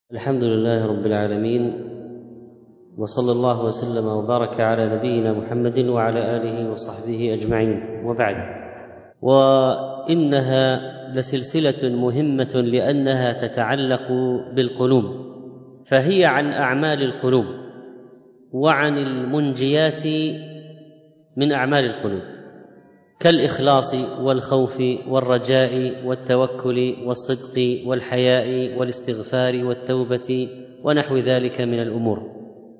الحمد لله رب العالمين، وصلى الله وسلم وبارك على نبينا محمد وعلى آله وصحبه أجمعين، وبعد. وإنها لسلسلة مهمة لأنها تتعلق بالقلوب، فهي عن أعمال القلوب وعن المنجيات من أعمال القلوب كالإخلاص والخوف والرجاء والتوكل والصدق والحياء والاستغفار والتوبة ونحو ذلك من الأمور.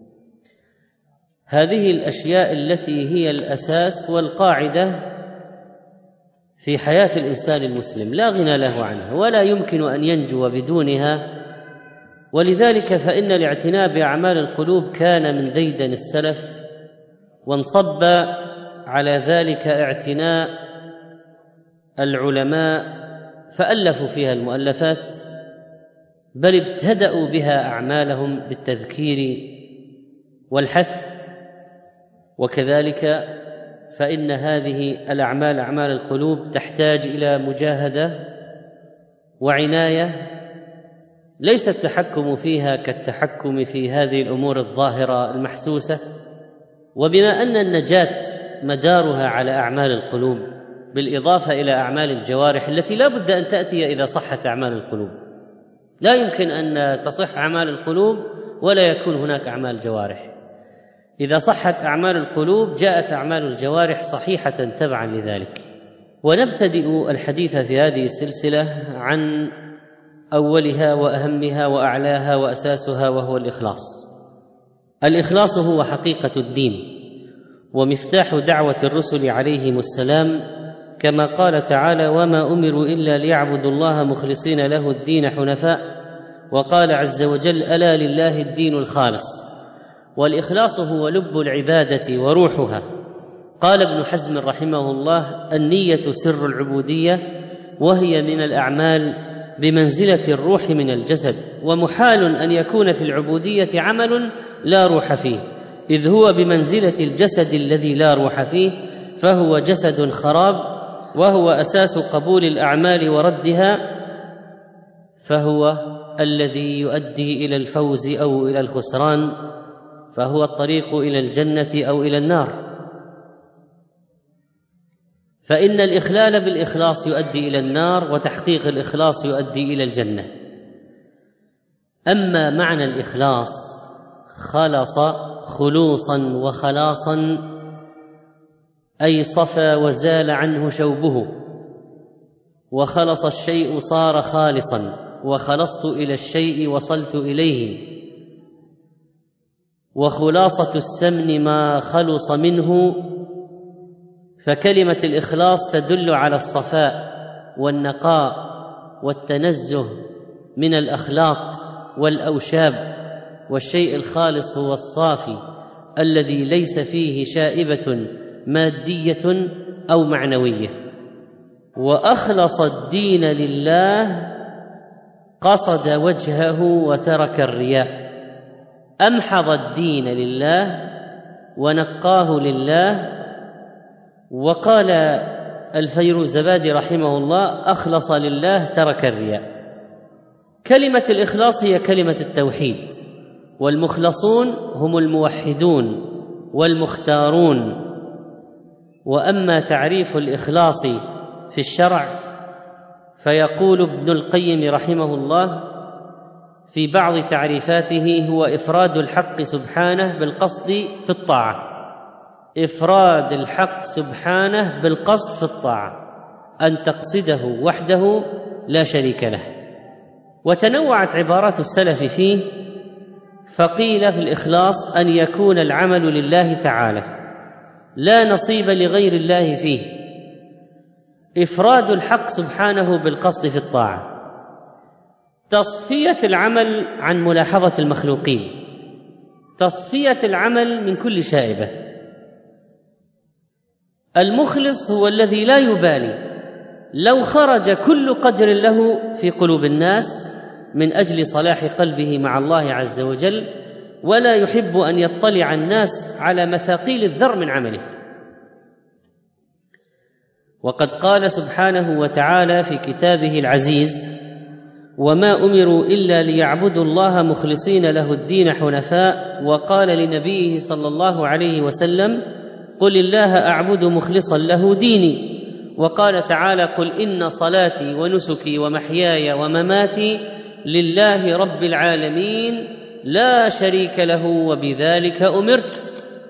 هذه الأشياء التي هي الأساس والقاعدة في حياة الإنسان المسلم لا غنى له عنها ولا يمكن أن ينجو بدونها، ولذلك فإن الاعتناء بأعمال القلوب كان من ديدن السلف، وانصب على ذلك اعتناء العلماء فألفوا فيها المؤلفات، بل ابتدأوا بها أعمالهم بالتذكير والحث. وكذلك فإن هذه الأعمال أعمال القلوب تحتاج إلى مجاهدة وعناية، ليس التحكم فيها كالتحكم في هذه الأمور الظاهرة المحسوسة. وبما أن النجاة مدارها على أعمال القلوب بالإضافة إلى أعمال الجوارح التي لا بد أن تأتي إذا صحت أعمال القلوب، لا يمكن أن تصح أعمال القلوب ولا يكون هناك أعمال جوارح. إذا صحت أعمال القلوب جاءت أعمال الجوارح صحيحة تبعا لذلك. ونبتدئ الحديث في هذه السلسلة عن أولها وأهمها وأعلاها وأساسها، وهو الإخلاص. الإخلاص هو حقيقة الدين ومفتاح دعوة الرسل عليهم السلام، كما قال تعالى: وما أمروا إلا ليعبدوا الله مخلصين له الدين حنفاء. وقال عز وجل: ألا لله الدين الخالص. والإخلاص هو لب العبادة وروحها. قال ابن حزم رحمه الله: النية سر العبودية، وهي من الأعمال بمنزلة الروح من الجسد، ومحال أن يكون في العبودية عمل لا روح فيه، إذ هو بمنزلة الجسد الذي لا روح فيه، فهو جسد خراب، وهو أساس قبول الأعمال وردها، فهو الذي يؤدي إلى الفوز أو إلى الخسران، فهو الطريق إلى الجنة أو إلى النار. فإن الإخلال بالإخلاص يؤدي إلى النار، وتحقيق الإخلاص يؤدي إلى الجنة. أما معنى الإخلاص خلص خلوصا وخلاصا، أي صفى وزال عنه شوبه، وخلص الشيء صار خالصا، وخلصت إلى الشيء وصلت إليه. وخلاصة السمن ما خلص منه، فكلمة الإخلاص تدل على الصفاء والنقاء والتنزه من الأخلاط والأوشاب، والشيء الخالص هو الصافي الذي ليس فيه شائبة مادية أو معنوية. وأخلص الدين لله، قصد وجهه وترك الرياء، أمحض الدين لله ونقاه لله. وقال الفيروزبادي رحمه الله: أخلص لله ترك الرياء. كلمة الإخلاص هي كلمة التوحيد، والمخلصون هم الموحدون والمختارون. وأما تعريف الإخلاص في الشرع فيقول ابن القيم رحمه الله في بعض تعريفاته: هو إفراد الحق سبحانه بالقصد في الطاعة. إفراد الحق سبحانه بالقصد في الطاعة، أن تقصده وحده لا شريك له. وتنوعت عبارات السلف فيه، فقيل في الإخلاص أن يكون العمل لله تعالى لا نصيب لغير الله فيه. إفراد الحق سبحانه بالقصد في الطاعة، تصفية العمل عن ملاحظة المخلوقين، تصفية العمل من كل شائبة. المخلص هو الذي لا يبالي لو خرج كل قدر له في قلوب الناس من أجل صلاح قلبه مع الله عز وجل، ولا يحب أن يطلع الناس على مثاقيل الذر من عمله. وقد قال سبحانه وتعالى في كتابه العزيز: وما أمروا إلا ليعبدوا الله مخلصين له الدين حنفاء، وقال لنبيه صلى الله عليه وسلم: قل الله أعبد مخلصا له ديني. وقال تعالى: قل إن صلاتي ونسكي ومحياي ومماتي لله رب العالمين لا شريك له وبذلك أمرت.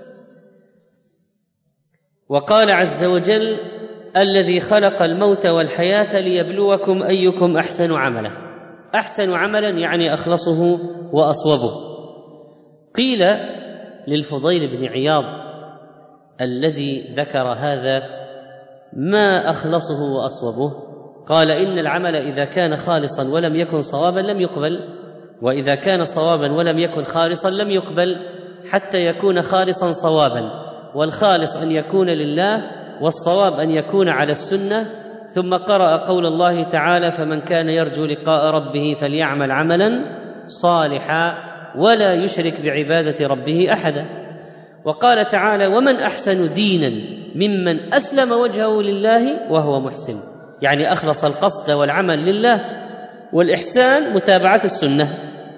وقال عز وجل: الذي خلق الموت والحياة ليبلوكم أيكم أحسن عملا. أحسن عملا يعني أخلصه وأصوبه. قيل للفضيل بن عياض الذي ذكر هذا: ما أخلصه وأصوبه؟ قال: إن العمل إذا كان خالصا ولم يكن صوابا لم يقبل، وإذا كان صوابا ولم يكن خالصا لم يقبل، حتى يكون خالصا صوابا. والخالص أن يكون لله، والصواب أن يكون على السنة. ثم قرأ قول الله تعالى: فمن كان يرجو لقاء ربه فليعمل عملا صالحا ولا يشرك بعبادة ربه أحدا. وقال تعالى: ومن أحسن دينا ممن أسلم وجهه لله وهو محسن، يعني أخلص القصد والعمل لله. والإحسان متابعة السنة.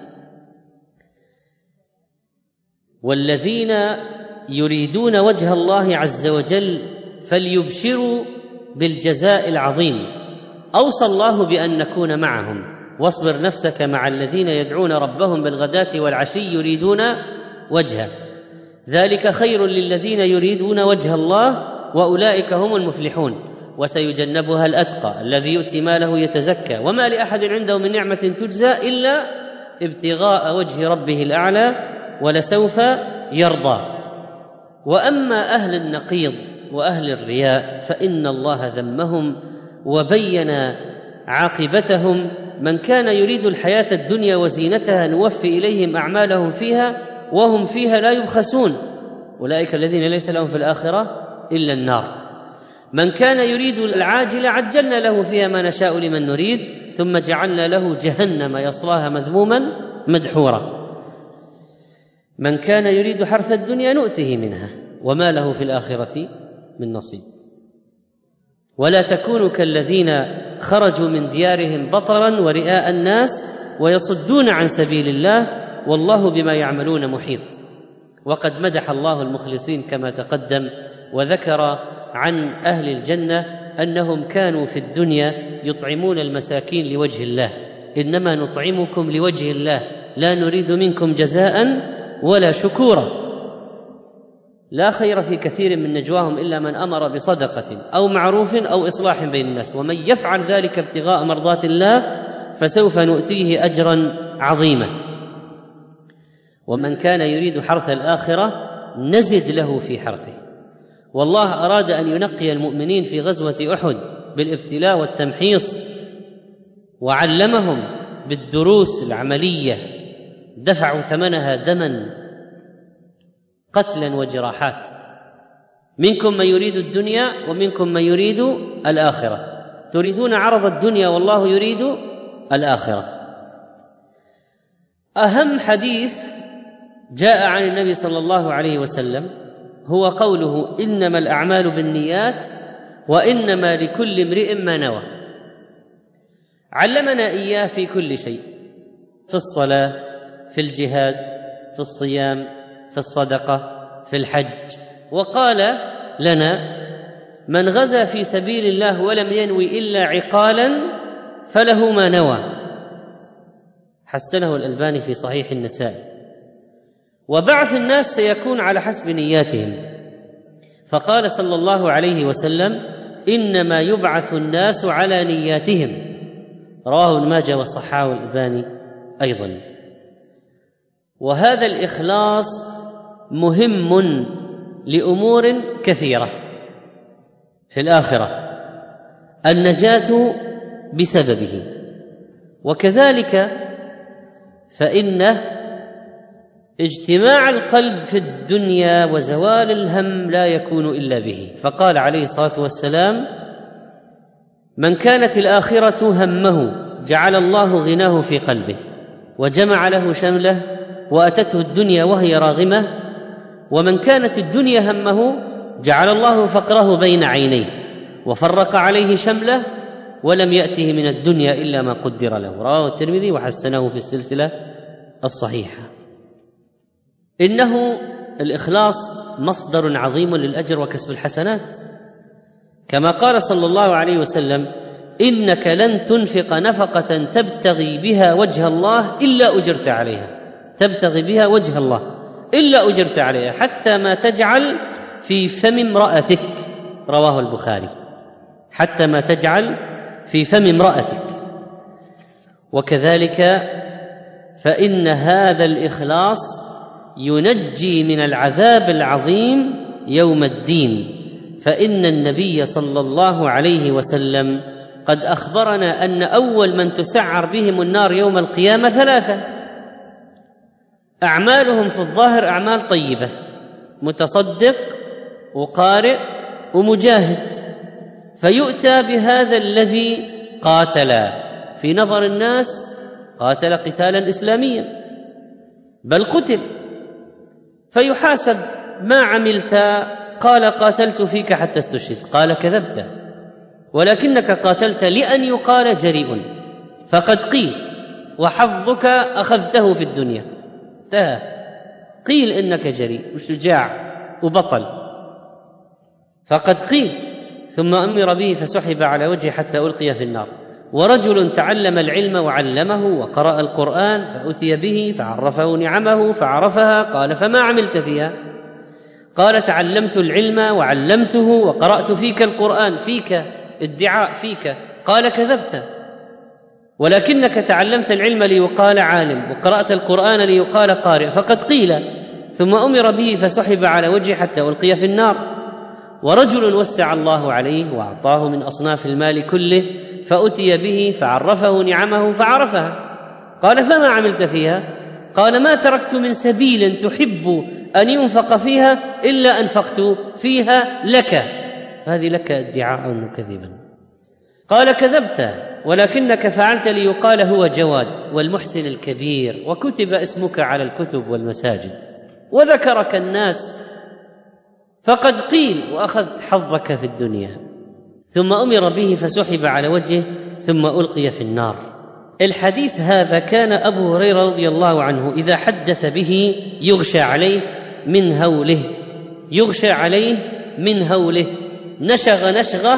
والذين يريدون وجه الله عز وجل فليبشروا بالجزاء العظيم. أوصى الله بأن نكون معهم: واصبر نفسك مع الذين يدعون ربهم بالغداة والعشي يريدون وجهه، ذلك خير للذين يريدون وجه الله وأولئك هم المفلحون. وسيجنبها الأتقى الذي يؤتي ماله يتزكى وما لأحد عنده من نعمة تجزى إلا ابتغاء وجه ربه الأعلى ولسوف يرضى. وأما أهل النقيض وأهل الرياء فإن الله ذمهم وبين عاقبتهم: من كان يريد الحياة الدنيا وزينتها نوفي إليهم أعمالهم فيها وهم فيها لا يبخسون، أولئك الذين ليس لهم في الآخرة إلا النار. من كان يريد العاجلة عجلنا له فيها ما نشاء لمن نريد ثم جعلنا له جهنم يصلاها مذموما مدحورا. من كان يريد حرث الدنيا نؤته منها وما له في الآخرة من نصيب. ولا تكونوا كالذين خرجوا من ديارهم بطرا ورئاء الناس ويصدون عن سبيل الله والله بما يعملون محيط. وقد مدح الله المخلصين كما تقدم، وذكر عن أهل الجنة أنهم كانوا في الدنيا يطعمون المساكين لوجه الله: إنما نطعمكم لوجه الله لا نريد منكم جزاء ولا شكورا. لا خير في كثير من نجواهم إلا من أمر بصدقة أو معروف أو إصلاح بين الناس، ومن يفعل ذلك ابتغاء مرضات الله فسوف نؤتيه أجرا عظيما. ومن كان يريد حرث الآخرة نزد له في حرثه. والله أراد أن ينقي المؤمنين في غزوة أحد بالابتلاء والتمحيص، وعلمهم بالدروس العملية دفعوا ثمنها دما قتلا وجراحات. منكم من يريد الدنيا ومنكم من يريد الآخرة، تريدون عرض الدنيا والله يريد الآخرة. أهم حديث جاء عن النبي صلى الله عليه وسلم هو قوله: إنما الأعمال بالنيات وإنما لكل امرئ ما نوى. علمنا إياه في كل شيء، في الصلاة، في الجهاد، في الصيام، في الصدقة، في الحج. وقال لنا: من غزا في سبيل الله ولم ينوي إلا عقالا فله ما نوى. حسنه الألباني في صحيح النسائي. وبعث الناس سيكون على حسب نياتهم، فقال صلى الله عليه وسلم: إنما يبعث الناس على نياتهم. رواه ابن ماجه وصححه الألباني أيضا. وهذا الإخلاص مهم لأمور كثيرة في الآخرة، النجاة بسببه. وكذلك فإن اجتماع القلب في الدنيا وزوال الهم لا يكون إلا به. فقال عليه الصلاة والسلام: من كانت الآخرة همه جعل الله غناه في قلبه وجمع له شمله وأتته الدنيا وهي راغمة، ومن كانت الدنيا همه جعل الله فقره بين عينيه وفرق عليه شمله ولم يأته من الدنيا إلا ما قدر له. رواه الترمذي وحسنه في السلسلة الصحيحة. إنه الإخلاص مصدر عظيم للأجر وكسب الحسنات، كما قال صلى الله عليه وسلم: إنك لن تنفق نفقة تبتغي بها وجه الله إلا أجرت عليها، تبتغي بها وجه الله إلا أجرت عليها، حتى ما تجعل في فم امرأتك. رواه البخاري. حتى ما تجعل في فم امرأتك. وكذلك فإن هذا الإخلاص ينجي من العذاب العظيم يوم الدين، فإن النبي صلى الله عليه وسلم قد أخبرنا أن أول من تسعر بهم النار يوم القيامة 3: أعمالهم في الظاهر أعمال طيبة، متصدق وقارئ ومجاهد، فيؤتى بهذا الذي قاتل، في نظر الناس قاتل قتالا إسلاميا بل قتل، فيحاسب: ما عملت؟ قال: قاتلت فيك حتى استشهد. قال: كذبت، ولكنك قاتلت لأن يقال جريء، فقد قيل، وحظك أخذته في الدنيا، قيل إنك جريء وشجاع وبطل، فقد قيل، ثم أمر به فسحب على وجهه حتى ألقي في النار. ورجل تعلم العلم وعلمه وقرأ القرآن فأتي به فعرفه نعمه فعرفها، قال: فما عملت فيها؟ قال: تعلمت العلم وعلمته وقرأت فيك القرآن. فيك ادعاء فيك. قال: كذبت، ولكنك تعلمت العلم ليقال عالم، وقرأت القرآن ليقال قارئ، فقد قيل. ثم أمر به فسحب على وجهه حتى ألقي في النار. ورجل وسع الله عليه وأعطاه من أصناف المال كله فأتي به فعرفه نعمه فعرفها. قال: فما عملت فيها؟ قال: ما تركت من سبيل تحب أن ينفق فيها إلا أنفقت فيها لك. هذه لك ادعاء وكذبا. قال: كذبت، ولكنك فعلت ليقال هو جواد والمحسن الكبير، وكتب اسمك على الكتب والمساجد، وذكرك الناس، فقد قيل وأخذت حظك في الدنيا. ثم أمر به فسحب على وجهه ثم ألقي في النار. الحديث هذا كان أبو هريرة رضي الله عنه إذا حدث به يغشى عليه من هوله، يغشى عليه من هوله، نشغ نشغه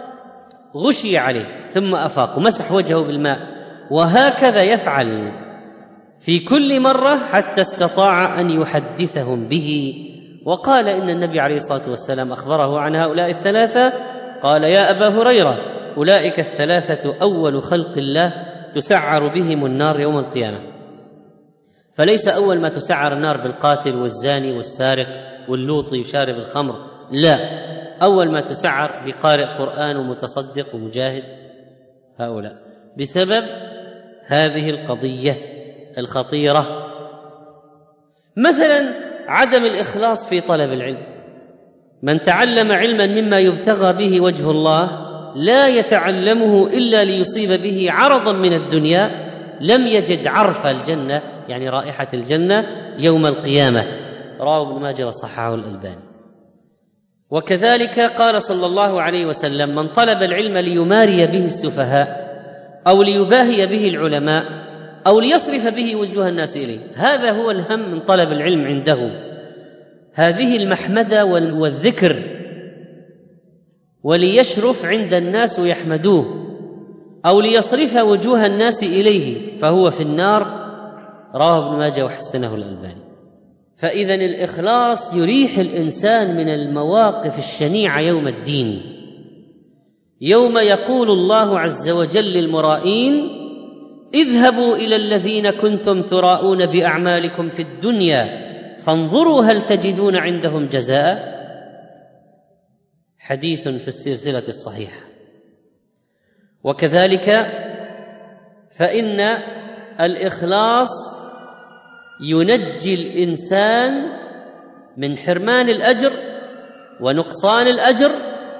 غشي عليه ثم أفاق ومسح وجهه بالماء، وهكذا يفعل في كل مرة حتى استطاع أن يحدثهم به. وقال إن النبي عليه الصلاة والسلام أخبره عن هؤلاء 3، قال: يا أبا هريرة، أولئك 3 أول خلق الله تسعر بهم النار يوم القيامة. فليس أول ما تسعر النار بالقاتل والزاني والسارق واللوطي يشارب الخمر، لا، أول ما تسعر بقارئ قرآن ومتصدق ومجاهد، هؤلاء بسبب هذه القضية الخطيرة. مثلا عدم الإخلاص في طلب العلم. من تعلم علما مما يبتغى به وجه الله لا يتعلمه إلا ليصيب به عرضا من الدنيا لم يجد عرف الجنة، يعني رائحة الجنة يوم القيامة. رواه ابن ماجه وصححه الألباني. وكذلك قال صلى الله عليه وسلم: من طلب العلم ليماري به السفهاء أو ليباهي به العلماء أو ليصرف به وجوه الناس إليه، هذا هو الهم من طلب العلم عنده، هذه المحمدة والذكر، وليشرف عند الناس ويحمدوه، أو ليصرف وجوه الناس إليه فهو في النار. رواه ابن ماجه وحسنه الألباني. فإذا الإخلاص يريح الإنسان من المواقف الشنيعة يوم الدين، يوم يقول الله عز وجل للمرائين: اذهبوا إلى الذين كنتم تراءون بأعمالكم في الدنيا فانظروا هل تجدون عندهم جزاء. حديث في السلسلة الصحيحة. وكذلك فإن الإخلاص ينجي الإنسان من حرمان الأجر ونقصان الأجر.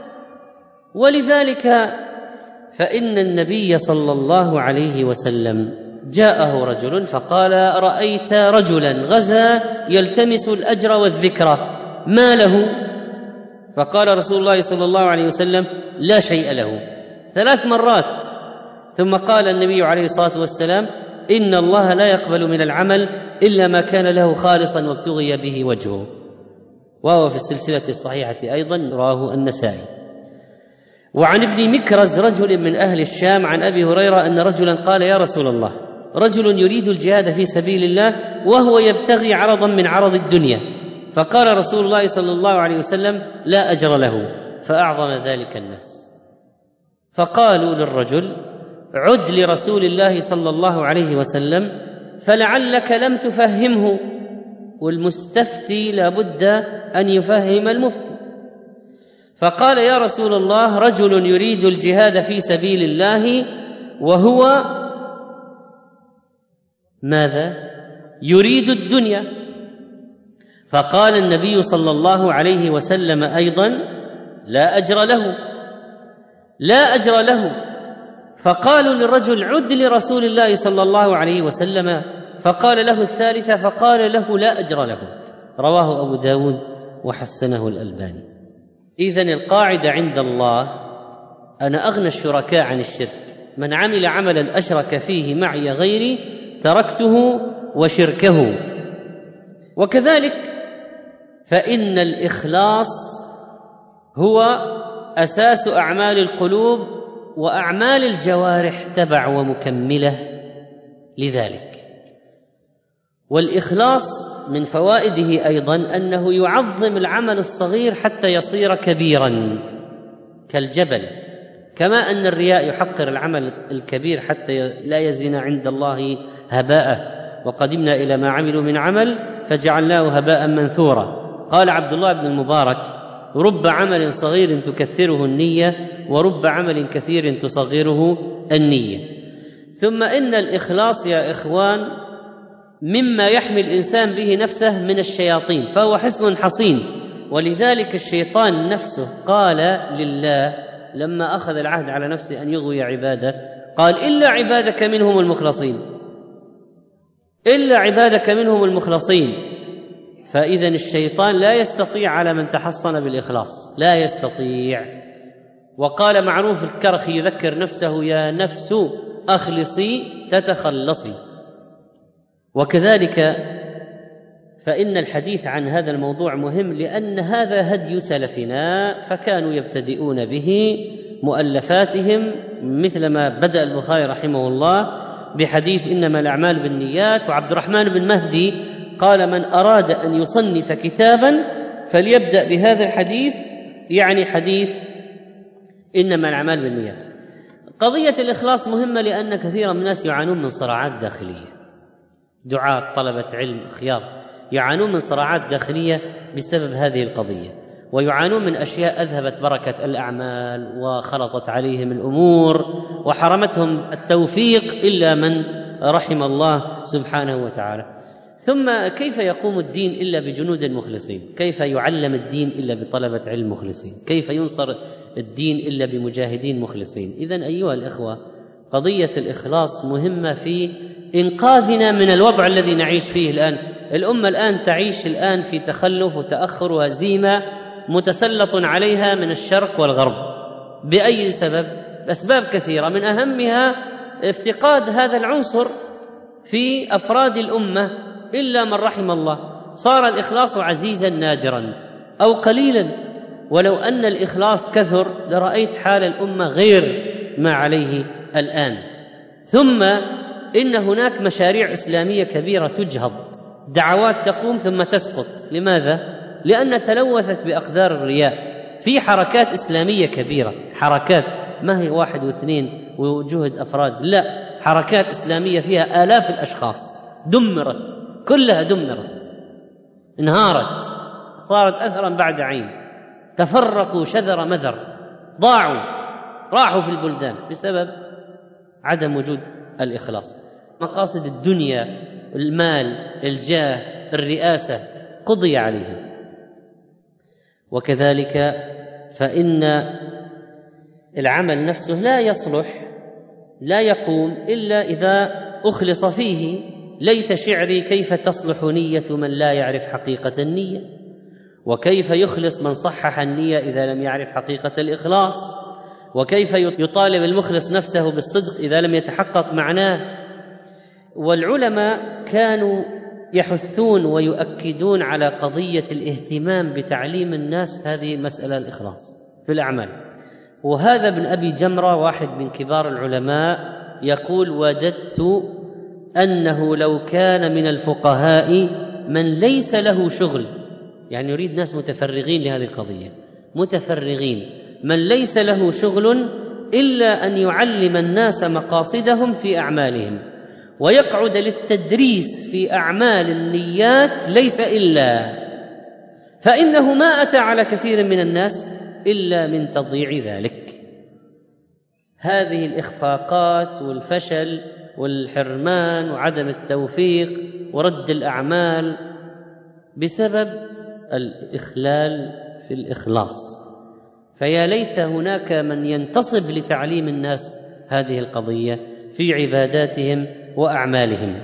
ولذلك فإن النبي صلى الله عليه وسلم جاءه رجل فقال: رأيت رجلا غزا يلتمس الأجر والذكر، ما له؟ فقال رسول الله صلى الله عليه وسلم: لا شيء له. 3 مرات. ثم قال النبي عليه الصلاة والسلام: إن الله لا يقبل من العمل إلا ما كان له خالصا وابتغي به وجهه، وهو في السلسلة الصحيحة أيضا، رواه النسائي. وعن ابن مكرز رجل من أهل الشام عن أبي هريرة أن رجلا قال: يا رسول الله، رجل يريد الجهاد في سبيل الله وهو يبتغي عرضا من عرض الدنيا. فقال رسول الله صلى الله عليه وسلم: لا أجر له. فأعظم ذلك الناس. فقالوا للرجل: عد لرسول الله صلى الله عليه وسلم فلعلك لم تفهمه، والمستفتي لابد أن يفهم المفتي. فقال: يا رسول الله، رجل يريد الجهاد في سبيل الله وهو ماذا؟ يريد الدنيا. فقال النبي صلى الله عليه وسلم أيضا: لا أجر له، لا أجر له. فقالوا للرجل: عد لرسول الله صلى الله عليه وسلم. فقال له الثالثة، فقال له: لا أجر له. رواه أبو داود وحسنه الألباني. إذن القاعدة عند الله: أنا أغنى الشركاء عن الشرك، من عمل عملا أشرك فيه معي غيري تركته وشركه. وكذلك فإن الإخلاص هو أساس أعمال القلوب، وأعمال الجوارح تبع ومكملة لذلك. والإخلاص من فوائده أيضا أنه يعظم العمل الصغير حتى يصير كبيرا كالجبل، كما أن الرياء يحقر العمل الكبير حتى لا يزن عند الله هباء. وقدمنا إلى ما عملوا من عمل فجعلناه هباء منثورا. قال عبد الله بن المبارك: رب عمل صغير تكثره النية، ورب عمل كثير تصغره النية. ثم إن الإخلاص يا إخوان مما يحمي الإنسان به نفسه من الشياطين، فهو حصن حصين. ولذلك الشيطان نفسه قال لله لما أخذ العهد على نفسه أن يغوي عباده، قال: إلا عبادك منهم المخلصين، إلا عبادك منهم المخلصين. فإذا الشيطان لا يستطيع على من تحصن بالإخلاص، لا يستطيع. وقال معروف الكرخي يذكر نفسه: يا نفس أخلصي تتخلصي. وكذلك فإن الحديث عن هذا الموضوع مهم، لأن هذا هدي سلفنا، فكانوا يبتدئون به مؤلفاتهم، مثل ما بدأ البخاري رحمه الله بحديث إنما الأعمال بالنيات. وعبد الرحمن بن مهدي قال: من أراد أن يصنف كتابا فليبدأ بهذا الحديث، يعني حديث إنما الأعمال بالنيات. قضية الإخلاص مهمة، لأن كثيرا من الناس يعانون من صراعات داخلية، دعاة طلبة علم أخيار يعانون من صراعات داخلية بسبب هذه القضية، ويعانون من أشياء أذهبت بركة الأعمال وخلطت عليهم الأمور وحرمتهم التوفيق إلا من رحم الله سبحانه وتعالى. ثم كيف يقوم الدين إلا بجنود مخلصين؟ كيف يعلم الدين إلا بطلبة علم مخلصين؟ كيف ينصر الدين إلا بمجاهدين مخلصين؟ إذن أيها الإخوة، قضية الإخلاص مهمة في إنقاذنا من الوضع الذي نعيش فيه الآن. الأمة الآن تعيش الآن في تخلف وتأخر وهزيمة متسلط عليها من الشرق والغرب. بأي سبب؟ أسباب كثيرة، من أهمها افتقاد هذا العنصر في أفراد الأمة إلا من رحم الله. صار الإخلاص عزيزا نادرا أو قليلا، ولو أن الإخلاص كثر لرأيت حال الأمة غير ما عليه الآن. ثم إن هناك مشاريع إسلامية كبيرة تجهض، دعوات تقوم ثم تسقط. لماذا؟ لأن تلوثت بأقدار الرياء. في حركات إسلامية كبيرة، حركات ما هي 1 و2 وجهد أفراد، لا، حركات إسلامية فيها آلاف الأشخاص، دمرت، كلها دمرت، انهارت، صارت أثرا بعد عين، تفرقوا شذر مذر، ضاعوا، راحوا في البلدان بسبب عدم وجود الإخلاص. مقاصد الدنيا، المال، الجاه، الرئاسة قضي عليها. وكذلك فإن العمل نفسه لا يصلح، لا يقوم إلا إذا أخلص فيه. ليت شعري كيف تصلح نية من لا يعرف حقيقة النية، وكيف يخلص من صحح النية إذا لم يعرف حقيقة الإخلاص. وكيف يطالب المخلص نفسه بالصدق إذا لم يتحقق معناه. والعلماء كانوا يحثون ويؤكدون على قضية الاهتمام بتعليم الناس هذه المسألة، الإخلاص في الأعمال. وهذا ابن أبي جمرة واحد من كبار العلماء يقول: وددت أنه لو كان من الفقهاء من ليس له شغل، يعني يريد ناس متفرغين لهذه القضية، متفرغين، من ليس له شغل إلا أن يعلم الناس مقاصدهم في أعمالهم ويقعد للتدريس في أعمال النيات ليس إلا، فإنه ما أتى على كثير من الناس إلا من تضييع ذلك. هذه الإخفاقات والفشل والحرمان وعدم التوفيق ورد الأعمال بسبب الإخلال في الإخلاص. فيا ليت هناك من ينتصب لتعليم الناس هذه القضية في عباداتهم وأعمالهم.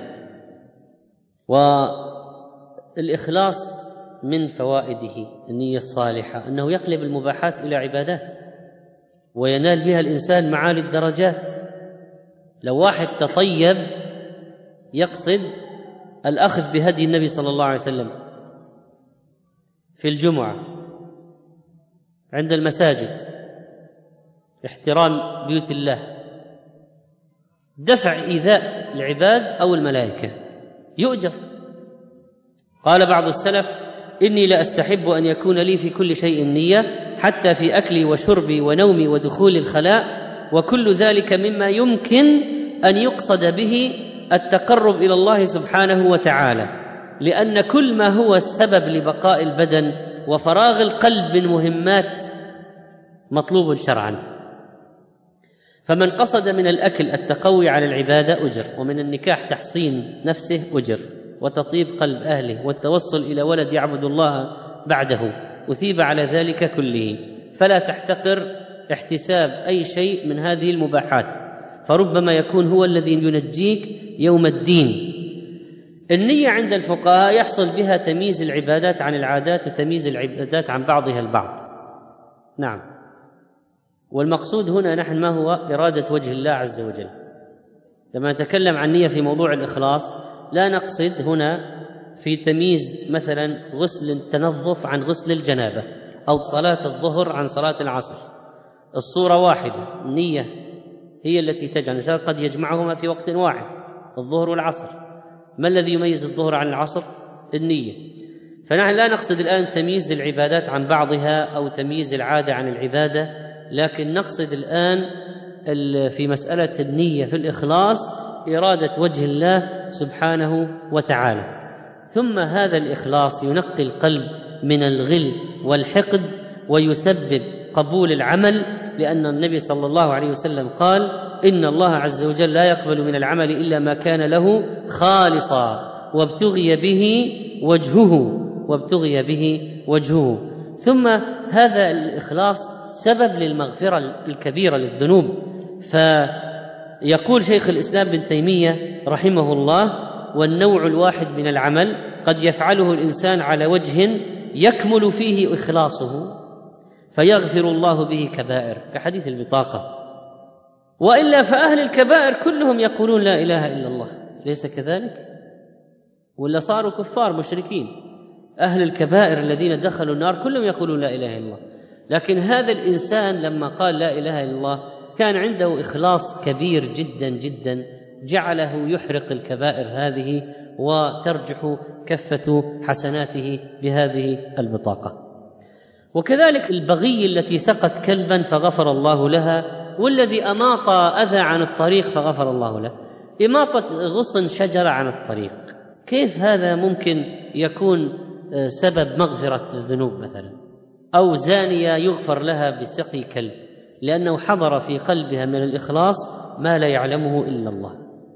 والإخلاص من فوائده النية الصالحة أنه يقلب المباحات إلى عبادات وينال بها الإنسان معالي الدرجات. لو واحد تطيب يقصد الأخذ بهدي النبي صلى الله عليه وسلم في الجمعة عند المساجد، احترام بيوت الله، دفع إيذاء العباد أو الملائكة، يؤجر. قال بعض السلف: إني لأستحب أن يكون لي في كل شيء نية، حتى في أكلي وشربي ونومي ودخول الخلاء، وكل ذلك مما يمكن أن يقصد به التقرب إلى الله سبحانه وتعالى، لأن كل ما هو السبب لبقاء البدن وفراغ القلب من مهمات مطلوب شرعا. فمن قصد من الأكل التقوي على العبادة أجر، ومن النكاح تحصين نفسه أجر، وتطيب قلب أهله، والتوصل إلى ولد يعبد الله بعده أثيب على ذلك كله. فلا تحتقر احتساب أي شيء من هذه المباحات، فربما يكون هو الذي ينجيك يوم الدين. النية عند الفقهاء يحصل بها تمييز العبادات عن العادات وتمييز العبادات عن بعضها البعض. نعم. والمقصود هنا نحن ما هو؟ إرادة وجه الله عز وجل. لما نتكلم عن نية في موضوع الإخلاص لا نقصد هنا في تمييز مثلا غسل التنظف عن غسل الجنابة، أو صلاة الظهر عن صلاة العصر. الصورة واحدة، النية هي التي تجعل الإنسان قد يجمعهما في وقت واحد، الظهر والعصر. ما الذي يميز الظهر عن العصر؟ النية. فنحن لا نقصد الآن تمييز العبادات عن بعضها أو تمييز العادة عن العبادة، لكن نقصد الآن في مسألة النية في الإخلاص إرادة وجه الله سبحانه وتعالى. ثم هذا الإخلاص ينقي القلب من الغل والحقد ويسبب قبول العمل، لأن النبي صلى الله عليه وسلم قال: إن الله عز وجل لا يقبل من العمل إلا ما كان له خالصا وابتغي به وجهه. ثم هذا الإخلاص سبب للمغفرة الكبيرة للذنوب. فيقول شيخ الإسلام ابن تيمية رحمه الله: والنوع الواحد من العمل قد يفعله الإنسان على وجه يكمل فيه إخلاصه فيغفر الله به كبائر، كحديث البطاقة. وإلا فأهل الكبائر كلهم يقولون لا إله إلا الله، ليس كذلك؟ ولا صاروا كفار مشركين؟ أهل الكبائر الذين دخلوا النار كلهم يقولون لا إله إلا الله. لكن هذا الإنسان لما قال لا إله إلا الله كان عنده إخلاص كبير جدا جدا جعله يحرق الكبائر هذه وترجح كفة حسناته بهذه البطاقة. وكذلك البغي التي سقت كلبا فغفر الله لها، والذي أماط أذى عن الطريق فغفر الله له. إماطة غصن شجرة عن الطريق، كيف هذا ممكن يكون سبب مغفرة الذنوب مثلا؟ أو زانية يغفر لها بسقي كلب، لأنه حضر في قلبها من الإخلاص ما لا يعلمه إلا الله.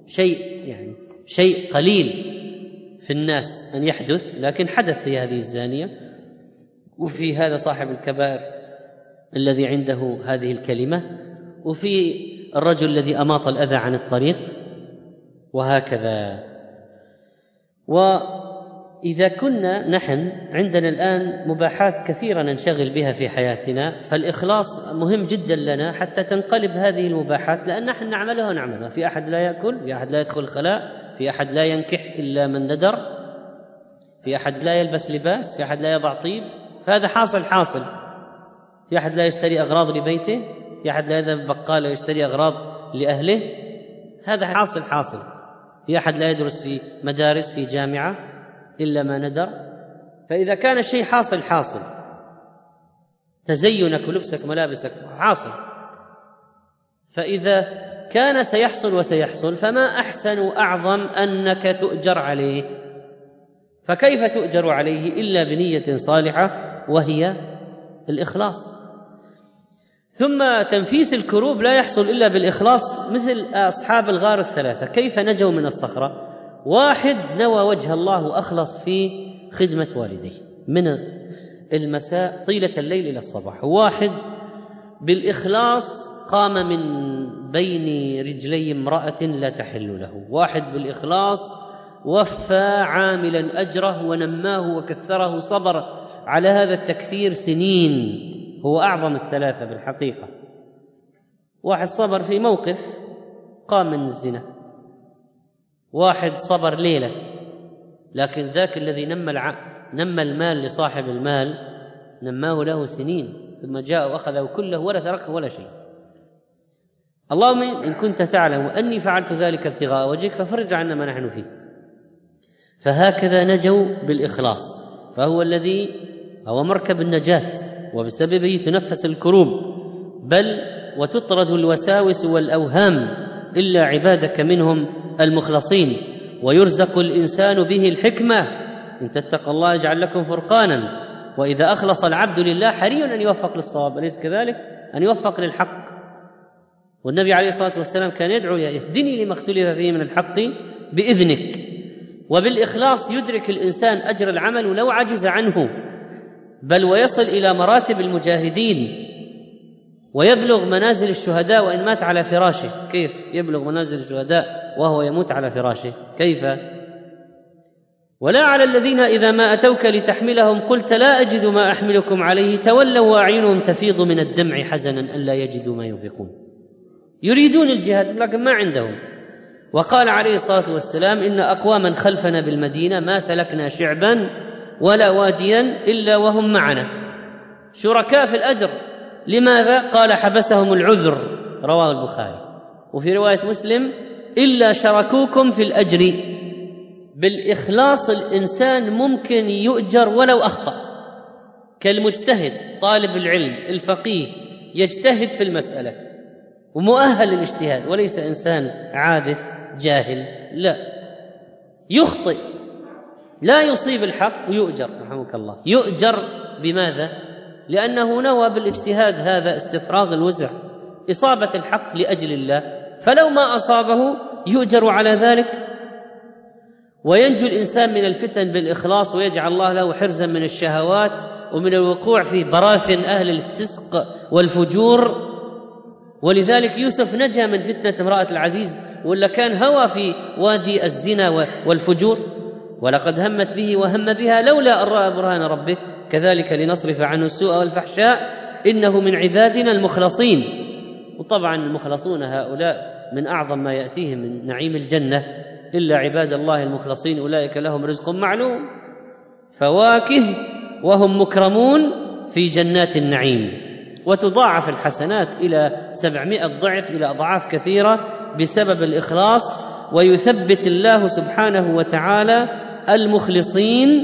شيء قليل في الناس أن يحدث، لكن حدث في هذه الزانية وفي هذا صاحب الكبائر الذي عنده هذه الكلمة، وفي الرجل الذي أماط الأذى عن الطريق، وهكذا. إذا كنا نحن عندنا الآن مباحات كثيرة ننشغل بها في حياتنا، فالإخلاص مهم جدا لنا حتى تنقلب هذه المباحات، لأن نحن نعملها ونعملها. في أحد لا يأكل، في أحد لا يدخل الخلاء، في أحد لا ينكح إلا من ندر، في أحد لا يلبس لباس، في أحد لا يضع طيب، فهذا حاصل. في أحد لا يشتري أغراض لبيته، في أحد لا يذهب بقالة يشتري أغراض لأهله، هذا حاصل. في أحد لا يدرس في مدارس في جامعة إلا ما ندر. فإذا كان الشيء حاصل، تزينك ولبسك ملابسك حاصل، فإذا كان سيحصل وسيحصل فما أحسن وأعظم أنك تؤجر عليه. فكيف تؤجر عليه إلا بنية صالحة وهي الإخلاص. ثم تنفيس الكروب لا يحصل إلا بالإخلاص، مثل أصحاب الغار الثلاثة كيف نجوا من الصخرة. واحد نوى وجه الله وأخلص في خدمة والديه من المساء طيلة الليل إلى الصباح، واحد بالإخلاص قام من بين رجلي امرأة لا تحل له، واحد بالإخلاص وفى عاملا أجره ونماه وكثره، صبر على هذا التكثير سنين، هو أعظم الثلاثة بالحقيقة. واحد صبر في موقف قام من الزنا، واحد صبر ليلة، لكن ذاك الذي نمى المال لصاحب المال نماه له سنين، ثم جاء وأخذه كله ولا تركه ولا شيء. اللهم إن كنت تعلم أني فعلت ذلك ابتغاء وجهك ففرج عنا ما نحن فيه. فهكذا نجوا بالإخلاص، فهو الذي هو مركب النجاة، وبسببه تنفس الكروب بل وتطرد الوساوس والأوهام إلا عبادك منهم المخلصين. ويرزق الإنسان به الحكمة، إن تتقوا الله يجعل لكم فرقانا. وإذا أخلص العبد لله حري أن يوفق للصواب، أليس كذلك؟ أن يوفق للحق. والنبي عليه الصلاة والسلام كان يدعو يا اهدني لما اختلف فيه من الحق بإذنك. وبالإخلاص يدرك الإنسان أجر العمل ولو عجز عنه، بل ويصل إلى مراتب المجاهدين ويبلغ منازل الشهداء وإن مات على فراشه. كيف يبلغ منازل الشهداء وهو يموت على فراشه؟ كيف؟ ولا على الذين إذا ما أتوك لتحملهم قلت لا أجد ما أحملكم عليه تولوا وأعينهم تفيض من الدمع حزنا ألا يجدوا ما ينفقون. يريدون الجهاد لكن ما عندهم. وقال عليه الصلاة والسلام إن أقواما خلفنا بالمدينة ما سلكنا شعبا ولا واديا إلا وهم معنا شركاء في الأجر. لماذا؟ قال حبسهم العذر، رواه البخاري. وفي رواية مسلم إلا شركوكم في الأجر. بالإخلاص الإنسان ممكن يؤجر ولو أخطأ، كالمجتهد طالب العلم الفقيه يجتهد في المسألة ومؤهل للاجتهاد، وليس إنسان عابث جاهل، لا، يخطئ لا يصيب الحق ويؤجر. رحمك الله، يؤجر بماذا؟ لأنه نوى بالاجتهاد هذا استفراغ الوسع، إصابة الحق لأجل الله، فلو ما أصابه يؤجر على ذلك. وينجو الإنسان من الفتن بالإخلاص، ويجعل الله له حرزا من الشهوات ومن الوقوع في براثن أهل الفسق والفجور. ولذلك يوسف نجا من فتنة امرأة العزيز، ولا كان هوى في وادي الزنا والفجور. ولقد همت به وهم بها لولا أن رأى برهان ربه كذلك لنصرف عنه السوء والفحشاء إنه من عبادنا المخلصين. وطبعا المخلصون هؤلاء من أعظم ما يأتيهم من نعيم الجنة، إلا عباد الله المخلصين أولئك لهم رزق معلوم، فواكه وهم مكرمون في جنات النعيم. وتضاعف الحسنات إلى 700 ضعف، إلى أضعاف كثيرة بسبب الإخلاص. ويثبت الله سبحانه وتعالى المخلصين.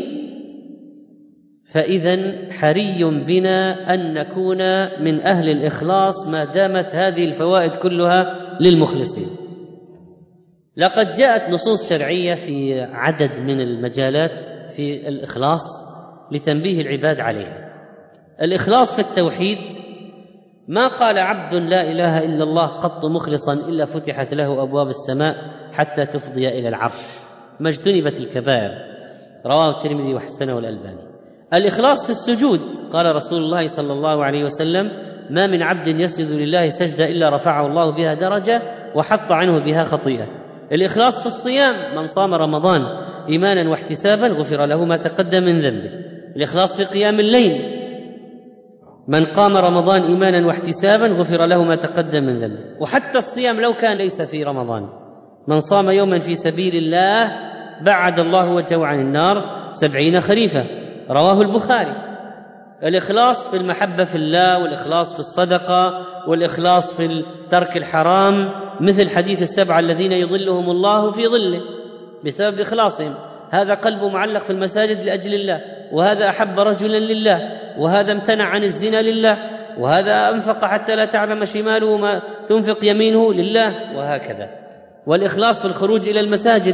فإذن حري بنا أن نكون من أهل الإخلاص ما دامت هذه الفوائد كلها للمخلصين. لقد جاءت نصوص شرعية في عدد من المجالات في الإخلاص لتنبيه العباد عليها. الإخلاص في التوحيد، ما قال عبد لا إله إلا الله قط مخلصا إلا فتحت له أبواب السماء حتى تفضي إلى العرش، ما اجتنبت الكبائر، رواه الترمذي وحسنه الألباني. الإخلاص في السجود، قال رسول الله صلى الله عليه وسلم ما من عبد يسجد لله سجدة إلا رفعه الله بها درجة وحط عنه بها خطيئة. الإخلاص في الصيام، من صام رمضان إيمانا واحتسابا غفر له ما تقدم من ذنبه. الإخلاص في قيام الليل، من قام رمضان إيمانا واحتسابا غفر له ما تقدم من ذنبه. وحتى الصيام لو كان ليس في رمضان، من صام يوما في سبيل الله بعد الله وجهه عن النار 70 خريفا، رواه البخاري. الإخلاص في المحبة في الله، والإخلاص في الصدقة، والإخلاص في ترك الحرام، مثل حديث السبعة الذين يظلهم الله في ظله بسبب إخلاصهم. هذا قلبه معلق في المساجد لأجل الله، وهذا أحب رجلا لله، وهذا امتنع عن الزنا لله، وهذا أنفق حتى لا تعلم شماله ما تنفق يمينه لله، وهكذا. والإخلاص في الخروج إلى المساجد،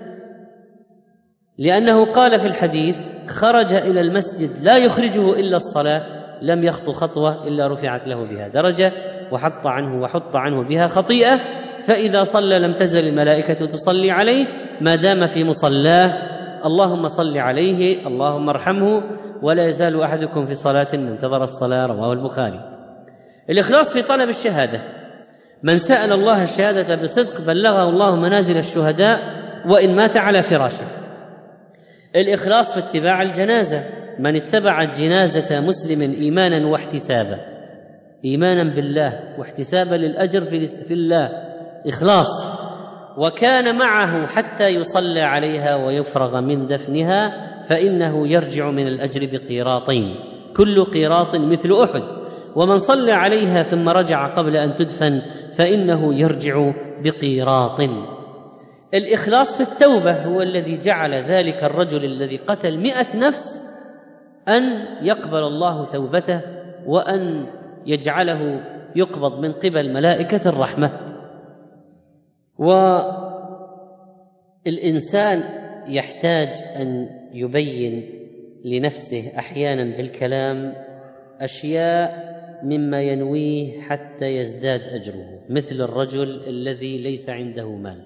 لأنه قال في الحديث: خرج إلى المسجد لا يخرجه إلا الصلاة، لم يخطو خطوة إلا رفعت له بها درجة، وحط عنه بها خطيئة، فإذا صلى لم تزل الملائكة تصلي عليه ما دام في مصلاه، اللهم صل عليه اللهم ارحمه، ولا يزال أحدكم في صلاة من انتظر الصلاة، رواه البخاري. الإخلاص في طلب الشهادة، من سأل الله الشهادة بصدق بلغه الله منازل الشهداء وإن مات على فراشه. الإخلاص في اتباع الجنازة، من اتبع جنازة مسلم إيمانا واحتسابا، إيمانا بالله واحتسابا للأجر في الله، إخلاص، وكان معه حتى يصلى عليها ويفرغ من دفنها، فإنه يرجع من الأجر بقيراطين، كل قيراط مثل أحد. ومن صلى عليها ثم رجع قبل أن تدفن فإنه يرجع بقيراط. الإخلاص في التوبة هو الذي جعل ذلك الرجل الذي قتل 100 نفس أن يقبل الله توبته، وأن يجعله يقبض من قبل ملائكة الرحمة. والإنسان يحتاج أن يبين لنفسه أحيانا بالكلام أشياء مما ينويه حتى يزداد أجره، مثل الرجل الذي ليس عنده مال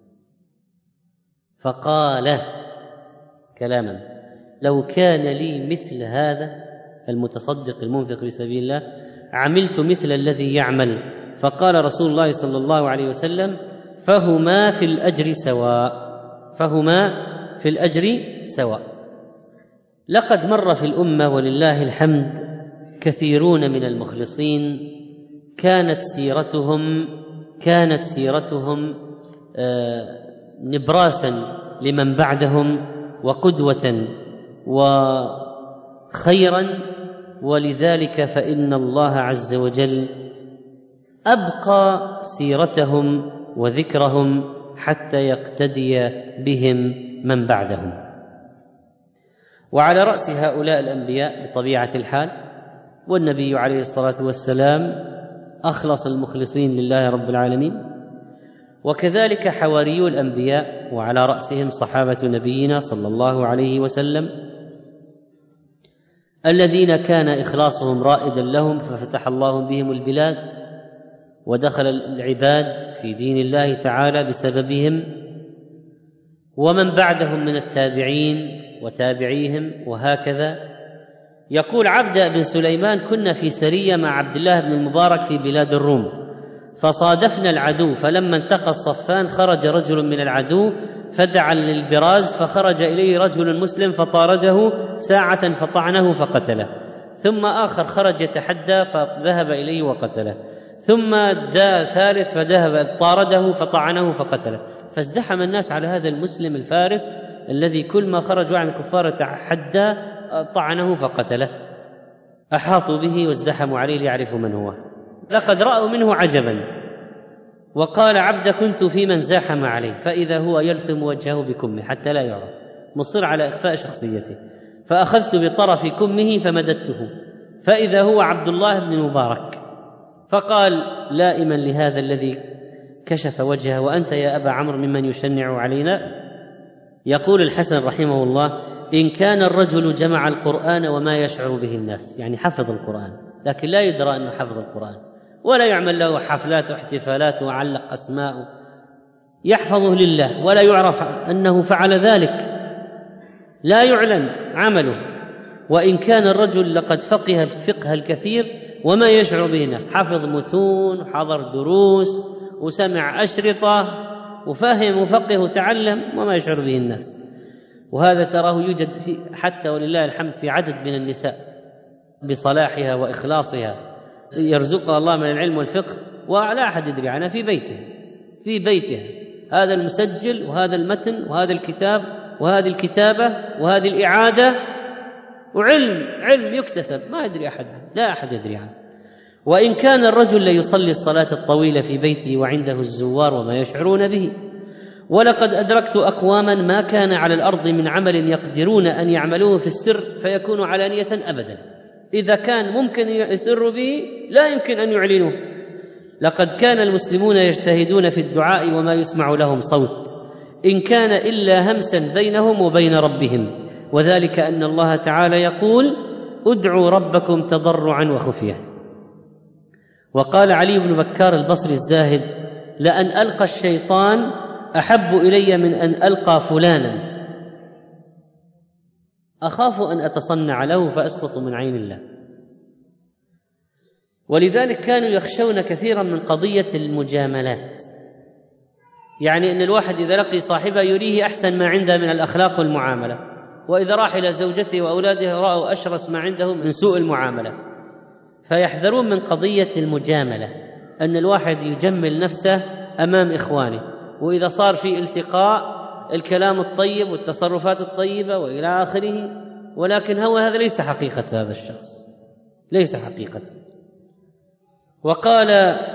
فقال كلاما: لو كان لي مثل هذا، المتصدق المنفق في سبيل الله، عملت مثل الذي يعمل. فقال رسول الله صلى الله عليه وسلم: فهما في الأجر سواء، فهما في الأجر سواء. لقد مر في الأمة ولله الحمد كثيرون من المخلصين كانت سيرتهم نبراسا لمن بعدهم وقدوة وخيرا، ولذلك فإن الله عز وجل أبقى سيرتهم وذكرهم حتى يقتدي بهم من بعدهم. وعلى رأس هؤلاء الأنبياء بطبيعة الحال، والنبي عليه الصلاة والسلام أخلص المخلصين لله رب العالمين، وكذلك حواريو الأنبياء، وعلى رأسهم صحابة نبينا صلى الله عليه وسلم، الذين كان إخلاصهم رائدا لهم ففتح الله بهم البلاد، ودخل العباد في دين الله تعالى بسببهم، ومن بعدهم من التابعين وتابعيهم، وهكذا. يقول عبد بن سليمان: كنا في سرية مع عبد الله بن المبارك في بلاد الروم، فصادفنا العدو، فلما انتقى الصفان خرج رجل من العدو فدعا للبراز، فخرج إليه رجل مسلم فطارده ساعة فطعنه فقتله، ثم آخر خرج يتحدى فذهب إليه وقتله، ثم ثالث فذهب طارده فطعنه فقتله، فازدحم الناس على هذا المسلم الفارس الذي كل ما خرج عن الكفار تحدى طعنه فقتله، أحاطوا به وازدحموا عليه ليعرفوا من هو، لقد رأوا منه عجبا. وقال عبد: كنت في من زاحم عليه، فإذا هو يلثم وجهه بكمه حتى لا يعرف، مصر على إخفاء شخصيته، فأخذت بطرف كمه فمددته، فإذا هو عبد الله بن المبارك، فقال لائما لهذا الذي كشف وجهه: وأنت يا أبا عمرو ممن يشنع علينا؟ يقول الحسن رحمه الله: إن كان الرجل جمع القرآن وما يشعر به الناس، يعني حفظ القرآن لكن لا يدرى أنه حفظ القرآن، ولا يعمل له حفلات واحتفالات وعلق أسماء، يحفظه لله ولا يعرف أنه فعل ذلك، لا يعلن عمله. وإن كان الرجل لقد فقه الفقه الكثير وما يشعر به الناس، حفظ متون وحضر دروس وسمع أشرطة وفهم وفقه وتعلم وما يشعر به الناس. وهذا تراه يوجد حتى ولله الحمد في عدد من النساء بصلاحها وإخلاصها يرزقها الله من العلم والفقه ولا أحد يدري عنها في بيتها هذا المسجل وهذا المتن وهذا الكتاب وهذه الكتابة وهذه الإعادة، وعلم يكتسب ما يدري أحد، لا أحد يدري عنه. وإن كان الرجل ليصلي الصلاة الطويلة في بيته وعنده الزوار وما يشعرون به. ولقد أدركت أقواما ما كان على الأرض من عمل يقدرون أن يعملوه في السر فيكون علانية أبدا، إذا كان ممكن يسر به لا يمكن أن يعلنوه. لقد كان المسلمون يجتهدون في الدعاء وما يسمع لهم صوت، إن كان إلا همسا بينهم وبين ربهم، وذلك أن الله تعالى يقول: ادعوا ربكم تضرعا وخفية. وقال علي بن بكار البصري الزاهد: لأن ألقى الشيطان أحب إلي من أن ألقى فلانا، أخاف أن أتصنع له فأسقط من عين الله. ولذلك كانوا يخشون كثيرا من قضية المجاملات، يعني أن الواحد إذا لقي صاحبه يريه أحسن ما عنده من الأخلاق والمعاملة، وإذا راح إلى زوجته وأولاده رأوا أشرس ما عنده من سوء المعاملة، فيحذرون من قضية المجاملة، أن الواحد يجمل نفسه أمام إخوانه، وإذا صار في التقاء الكلام الطيب والتصرفات الطيبة وإلى آخره، ولكن هذا ليس حقيقة هذا الشخص، ليس حقيقته. وقال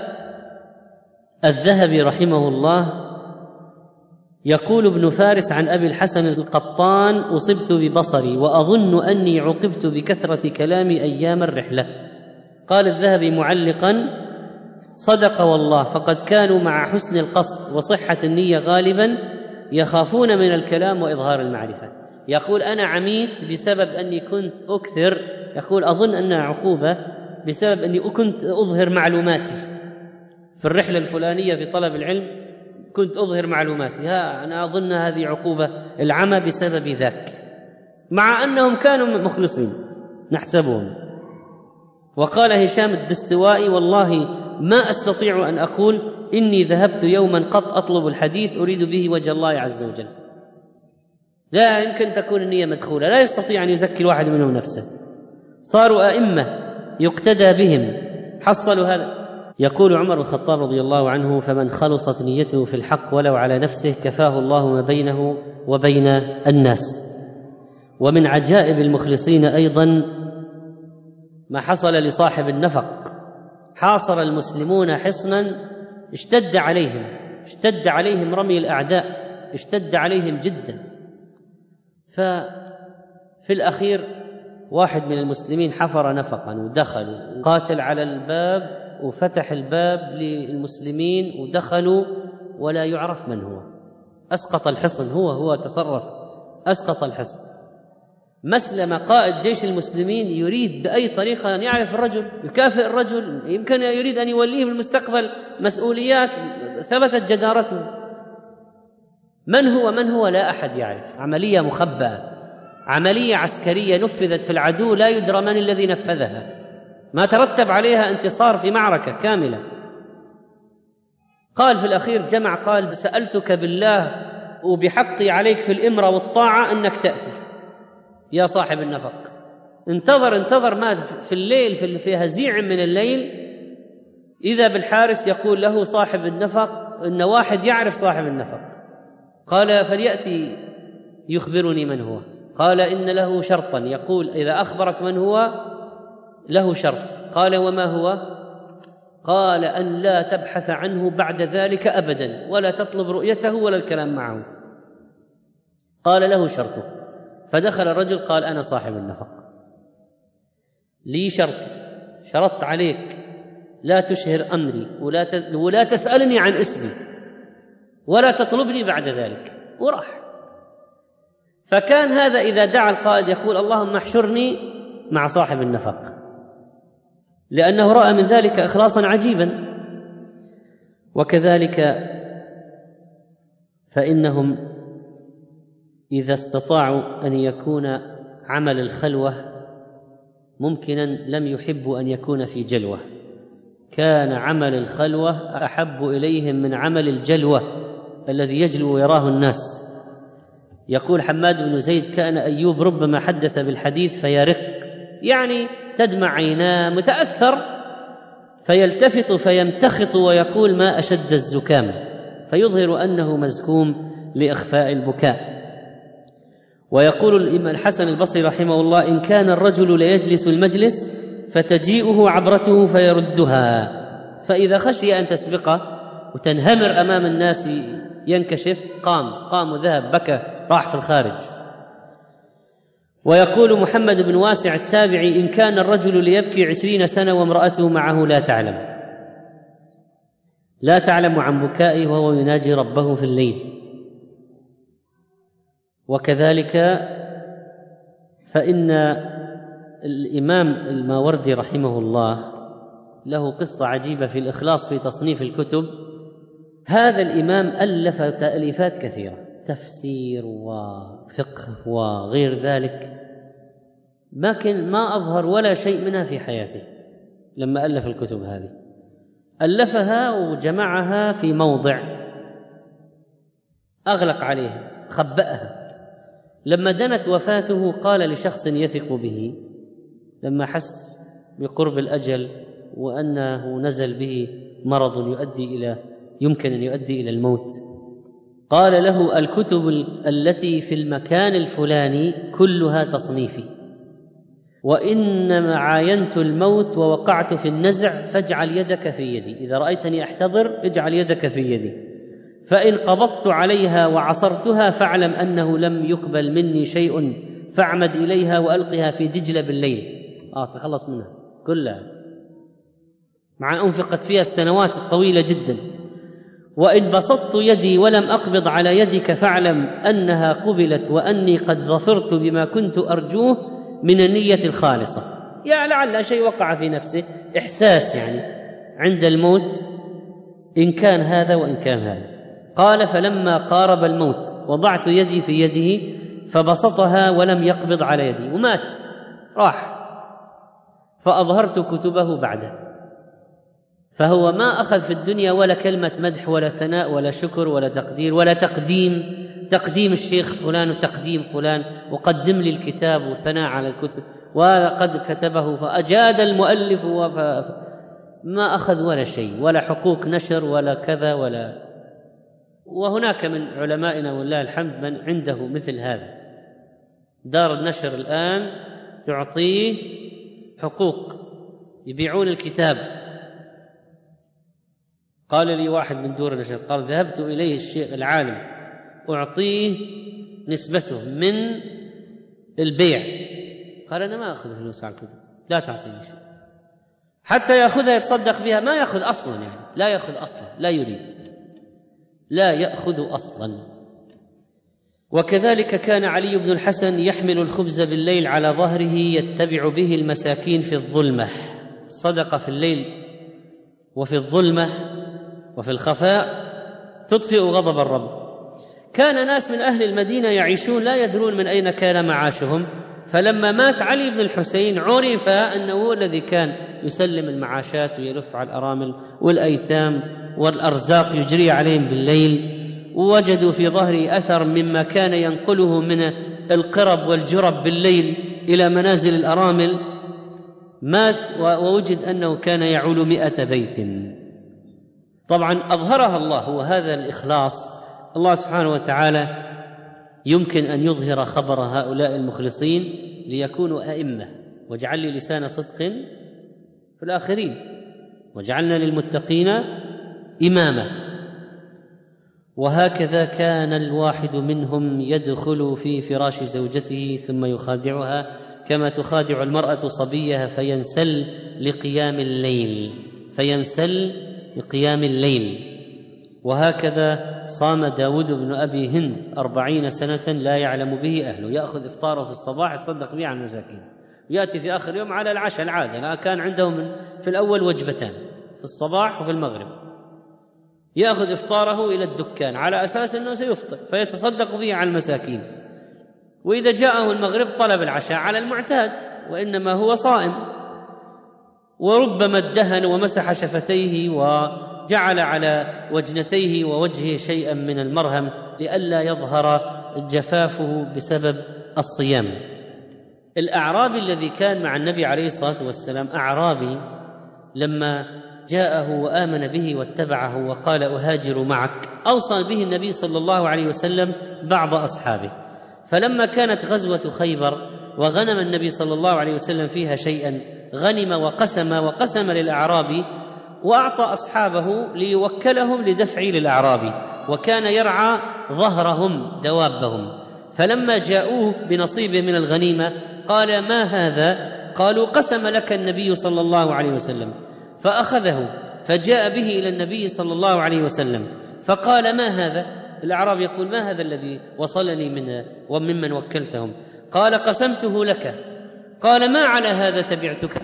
الذهبي رحمه الله: يقول ابن فارس عن أبي الحسن القطان: أصبت ببصري وأظن أني عوقبت بكثرة كلامي أيام الرحلة. قال الذهبي معلقا: صدق والله، فقد كانوا مع حسن القصد وصحة النية غالبا يخافون من الكلام وإظهار المعرفة. يقول: أنا عميت بسبب أني كنت أكثر، يقول أظن أنها عقوبة بسبب أني كنت أظهر معلوماتي في الرحلة الفلانية في طلب العلم، كنت أظهر معلوماتي، أنا أظن هذه عقوبة العمى بسبب ذاك، مع أنهم كانوا مخلصين نحسبهم. وقال هشام الدستوائي: والله ما أستطيع أن أقول إني ذهبت يوما قط أطلب الحديث أريد به وجه الله عز وجل. لا يمكن تكون النية مدخولة، لا يستطيع أن يزكي الواحد منهم نفسه، صاروا أئمة يقتدى بهم، حصلوا هذا. يقول عمر بن الخطاب رضي الله عنه: فمن خلصت نيته في الحق ولو على نفسه كفاه الله ما بينه وبين الناس. ومن عجائب المخلصين أيضا ما حصل لصاحب النفق. حاصر المسلمون حصنا اشتد عليهم رمي الأعداء، اشتد عليهم جدا. ففي الأخير واحد من المسلمين حفر نفقا ودخلوا، قاتل على الباب وفتح الباب للمسلمين ودخلوا ولا يعرف من هو، أسقط الحصن، هو تصرف، أسقط الحصن. مسلم قائد جيش المسلمين يريد بأي طريقة أن يعرف الرجل، يكافئ الرجل، يمكن يريد أن يوليه في المستقبل مسؤوليات ثبتت جدارته. من هو لا أحد يعرف. عملية مخبأة، عملية عسكرية نفذت في العدو لا يدرى من الذي نفذها، ما ترتب عليها انتصار في معركة كاملة. قال في الأخير جمع، قال: سألتك بالله وبحقي عليك في الإمرة والطاعة أنك تأتي يا صاحب النفق. انتظر ما في الليل، في هزيع من الليل، إذا بالحارس يقول له صاحب النفق إن واحد يعرف صاحب النفق. قال: فليأتي يخبرني من هو. قال: إن له شرطا، يقول إذا أخبرك من هو له شرط. قال: وما هو؟ قال: أن لا تبحث عنه بعد ذلك أبدا، ولا تطلب رؤيته ولا الكلام معه. قال: له شرطه. فدخل الرجل قال: أنا صاحب النفق، لي شرطت عليك لا تشهر أمري ولا تسألني عن اسمي ولا تطلبني بعد ذلك، وراح. فكان هذا إذا دعا القائد يقول: اللهم احشرني مع صاحب النفق، لأنه رأى من ذلك إخلاصا عجيبا. وكذلك فإنهم إذا استطاعوا أن يكون عمل الخلوة ممكنا لم يحبوا أن يكون في جلوة، كان عمل الخلوة أحب إليهم من عمل الجلوة الذي يجلو ويراه الناس. يقول حماد بن زيد: كان أيوب ربما حدث بالحديث فيرق، يعني تدمع عيناه، متأثر، فيلتفت فيمتخط ويقول: ما أشد الزكام، فيظهر أنه مزكوم لإخفاء البكاء. ويقول الإمام الحسن البصري رحمه الله: إن كان الرجل ليجلس المجلس فتجيئه عبرته فيردها، فإذا خشي أن تسبقه وتنهمر أمام الناس ينكشف قام وذهب، بكى، راح في الخارج. ويقول محمد بن واسع التابعي: إن كان الرجل ليبكي 20 سنة وامرأته معه لا تعلم عن بكائه وهو يناجي ربه في الليل. وكذلك فإن الإمام الماوردي رحمه الله له قصة عجيبة في الإخلاص في تصنيف الكتب. هذا الإمام ألف تأليفات كثيرة، تفسير وفقه وغير ذلك، لكن ما أظهر ولا شيء منها في حياته. لما ألف الكتب هذه ألفها وجمعها في موضع، أغلق عليها، خبأها. لما دنت وفاته قال لشخص يثق به، لما حس بقرب الأجل وأنه نزل به مرض يمكن أن يؤدي إلى الموت، قال له: الكتب التي في المكان الفلاني كلها تصنيفي، وإنما عاينت الموت ووقعت في النزع فاجعل يدك في يدي، إذا رأيتني أحتضر اجعل يدك في يدي، فإن قبضت عليها وعصرتها فاعلم أنه لم يقبل مني شيء، فاعمد إليها وألقها في دجلة بالليل. تخلص منها كلها، مع أنفقت فيها السنوات الطويلة جدا. وإن بسطت يدي ولم أقبض على يدك فاعلم أنها قبلت وأني قد ظفرت بما كنت أرجوه من النية الخالصة. لعل شيء وقع في نفسه، إحساس يعني عند الموت، إن كان هذا وإن كان هذا. قال: فلما قارب الموت وضعت يدي في يده فبسطها ولم يقبض على يدي ومات، راح، فأظهرت كتبه بعده. فهو ما أخذ في الدنيا ولا كلمة مدح ولا ثناء ولا شكر ولا تقدير ولا تقديم الشيخ فلان وتقديم فلان، وقدم لي الكتاب وثناء على الكتب، وهذا قد كتبه فأجاد المؤلف، ما أخذ ولا شيء، ولا حقوق نشر ولا كذا ولا. وهناك من علمائنا والله الحمد من عنده مثل هذا، دار النشر الآن تعطيه حقوق، يبيعون الكتاب. قال لي واحد من دور النشر، قال: ذهبت إليه الشيخ العالم أعطيه نسبته من البيع، قال: أنا ما أخذ فلوس على الكتب، لا تعطيني شيء، حتى يأخذها يتصدق بها، ما يأخذ أصلا، يعني لا يأخذ أصلا، لا يريد، لا يأخذ أصلا. وكذلك كان علي بن الحسن يحمل الخبز بالليل على ظهره يتبع به المساكين في الظلمة. الصدقة في الليل وفي الظلمة وفي الخفاء تطفئ غضب الرب. كان ناس من أهل المدينة يعيشون لا يدرون من أين كان معاشهم، فلما مات علي بن الحسين عرف أنه هو الذي كان يسلم المعاشات ويلف على الأرامل والأيتام، والأرزاق يجري عليهم بالليل. ووجدوا في ظهره أثر مما كان ينقله من القرب والجرب بالليل إلى منازل الأرامل. مات ووجد أنه كان يعول 100 بيت. طبعا أظهرها الله، وهذا الإخلاص الله سبحانه وتعالى يمكن أن يظهر خبر هؤلاء المخلصين ليكونوا أئمة. واجعل لي لسان صدق في الآخرين واجعلنا للمتقين إماما. وهكذا كان الواحد منهم يدخل في فراش زوجته ثم يخادعها كما تخادع المرأة صبيها فينسل لقيام الليل. وهكذا صام داود بن أبي هند 40 سنة لا يعلم به أهله، يأخذ إفطاره في الصباح يتصدق به على المساكين، يأتي في آخر يوم على العشاء العادة، كان عندهم في الأول وجبتان في الصباح وفي المغرب، يأخذ إفطاره إلى الدكان على أساس أنه سيفطر فيتصدق به على المساكين، وإذا جاءه المغرب طلب العشاء على المعتاد وإنما هو صائم. وربما ادهن ومسح شفتيه وجعل على وجنتيه ووجهه شيئا من المرهم لئلا يظهر جفافه بسبب الصيام. الأعرابي الذي كان مع النبي عليه الصلاة والسلام أعرابي لما جاءه وآمن به واتبعه وقال أهاجر معك، أوصى به النبي صلى الله عليه وسلم بعض أصحابه. فلما كانت غزوة خيبر وغنم النبي صلى الله عليه وسلم فيها شيئا، غنم وقسم للأعرابي وأعطى أصحابه ليوكلهم لدفع للأعرابي، وكان يرعى ظهرهم دوابهم. فلما جاءوه بنصيبه من الغنيمة قال: ما هذا؟ قالوا: قسم لك النبي صلى الله عليه وسلم. فأخذه فجاء به إلى النبي صلى الله عليه وسلم فقال: ما هذا؟ الأعرابي يقول: ما هذا الذي وصلني منه وممن وكلتهم؟ قال: قسمته لك. قال: ما على هذا تبعتك؟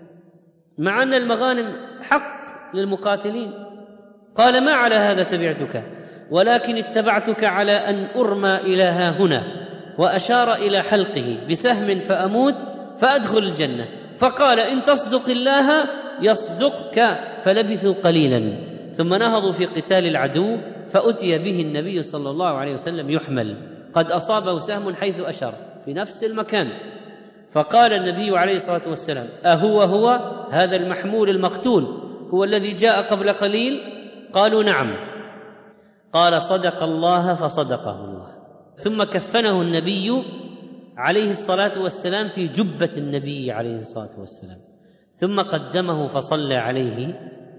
مع أن المغانم حق للمقاتلين. قال: ما على هذا تبعتك، ولكن اتبعتك على أن أرمى إلى ها هنا، وأشار إلى حلقه بسهم فأموت فأدخل الجنة. فقال: إن تصدق الله يصدقك. فلبثوا قليلا ثم نهضوا في قتال العدو، فأتي به النبي صلى الله عليه وسلم يحمل، قد أصابه سهم حيث أشار في نفس المكان. فقال النبي عليه الصلاة والسلام: أهو هذا المحمول المقتول هو الذي جاء قبل قليل؟ قالوا: نعم. قال: صدق الله فصدقه الله. ثم كفنه النبي عليه الصلاة والسلام في جبة النبي عليه الصلاة والسلام، ثم قدمه فصلى عليه.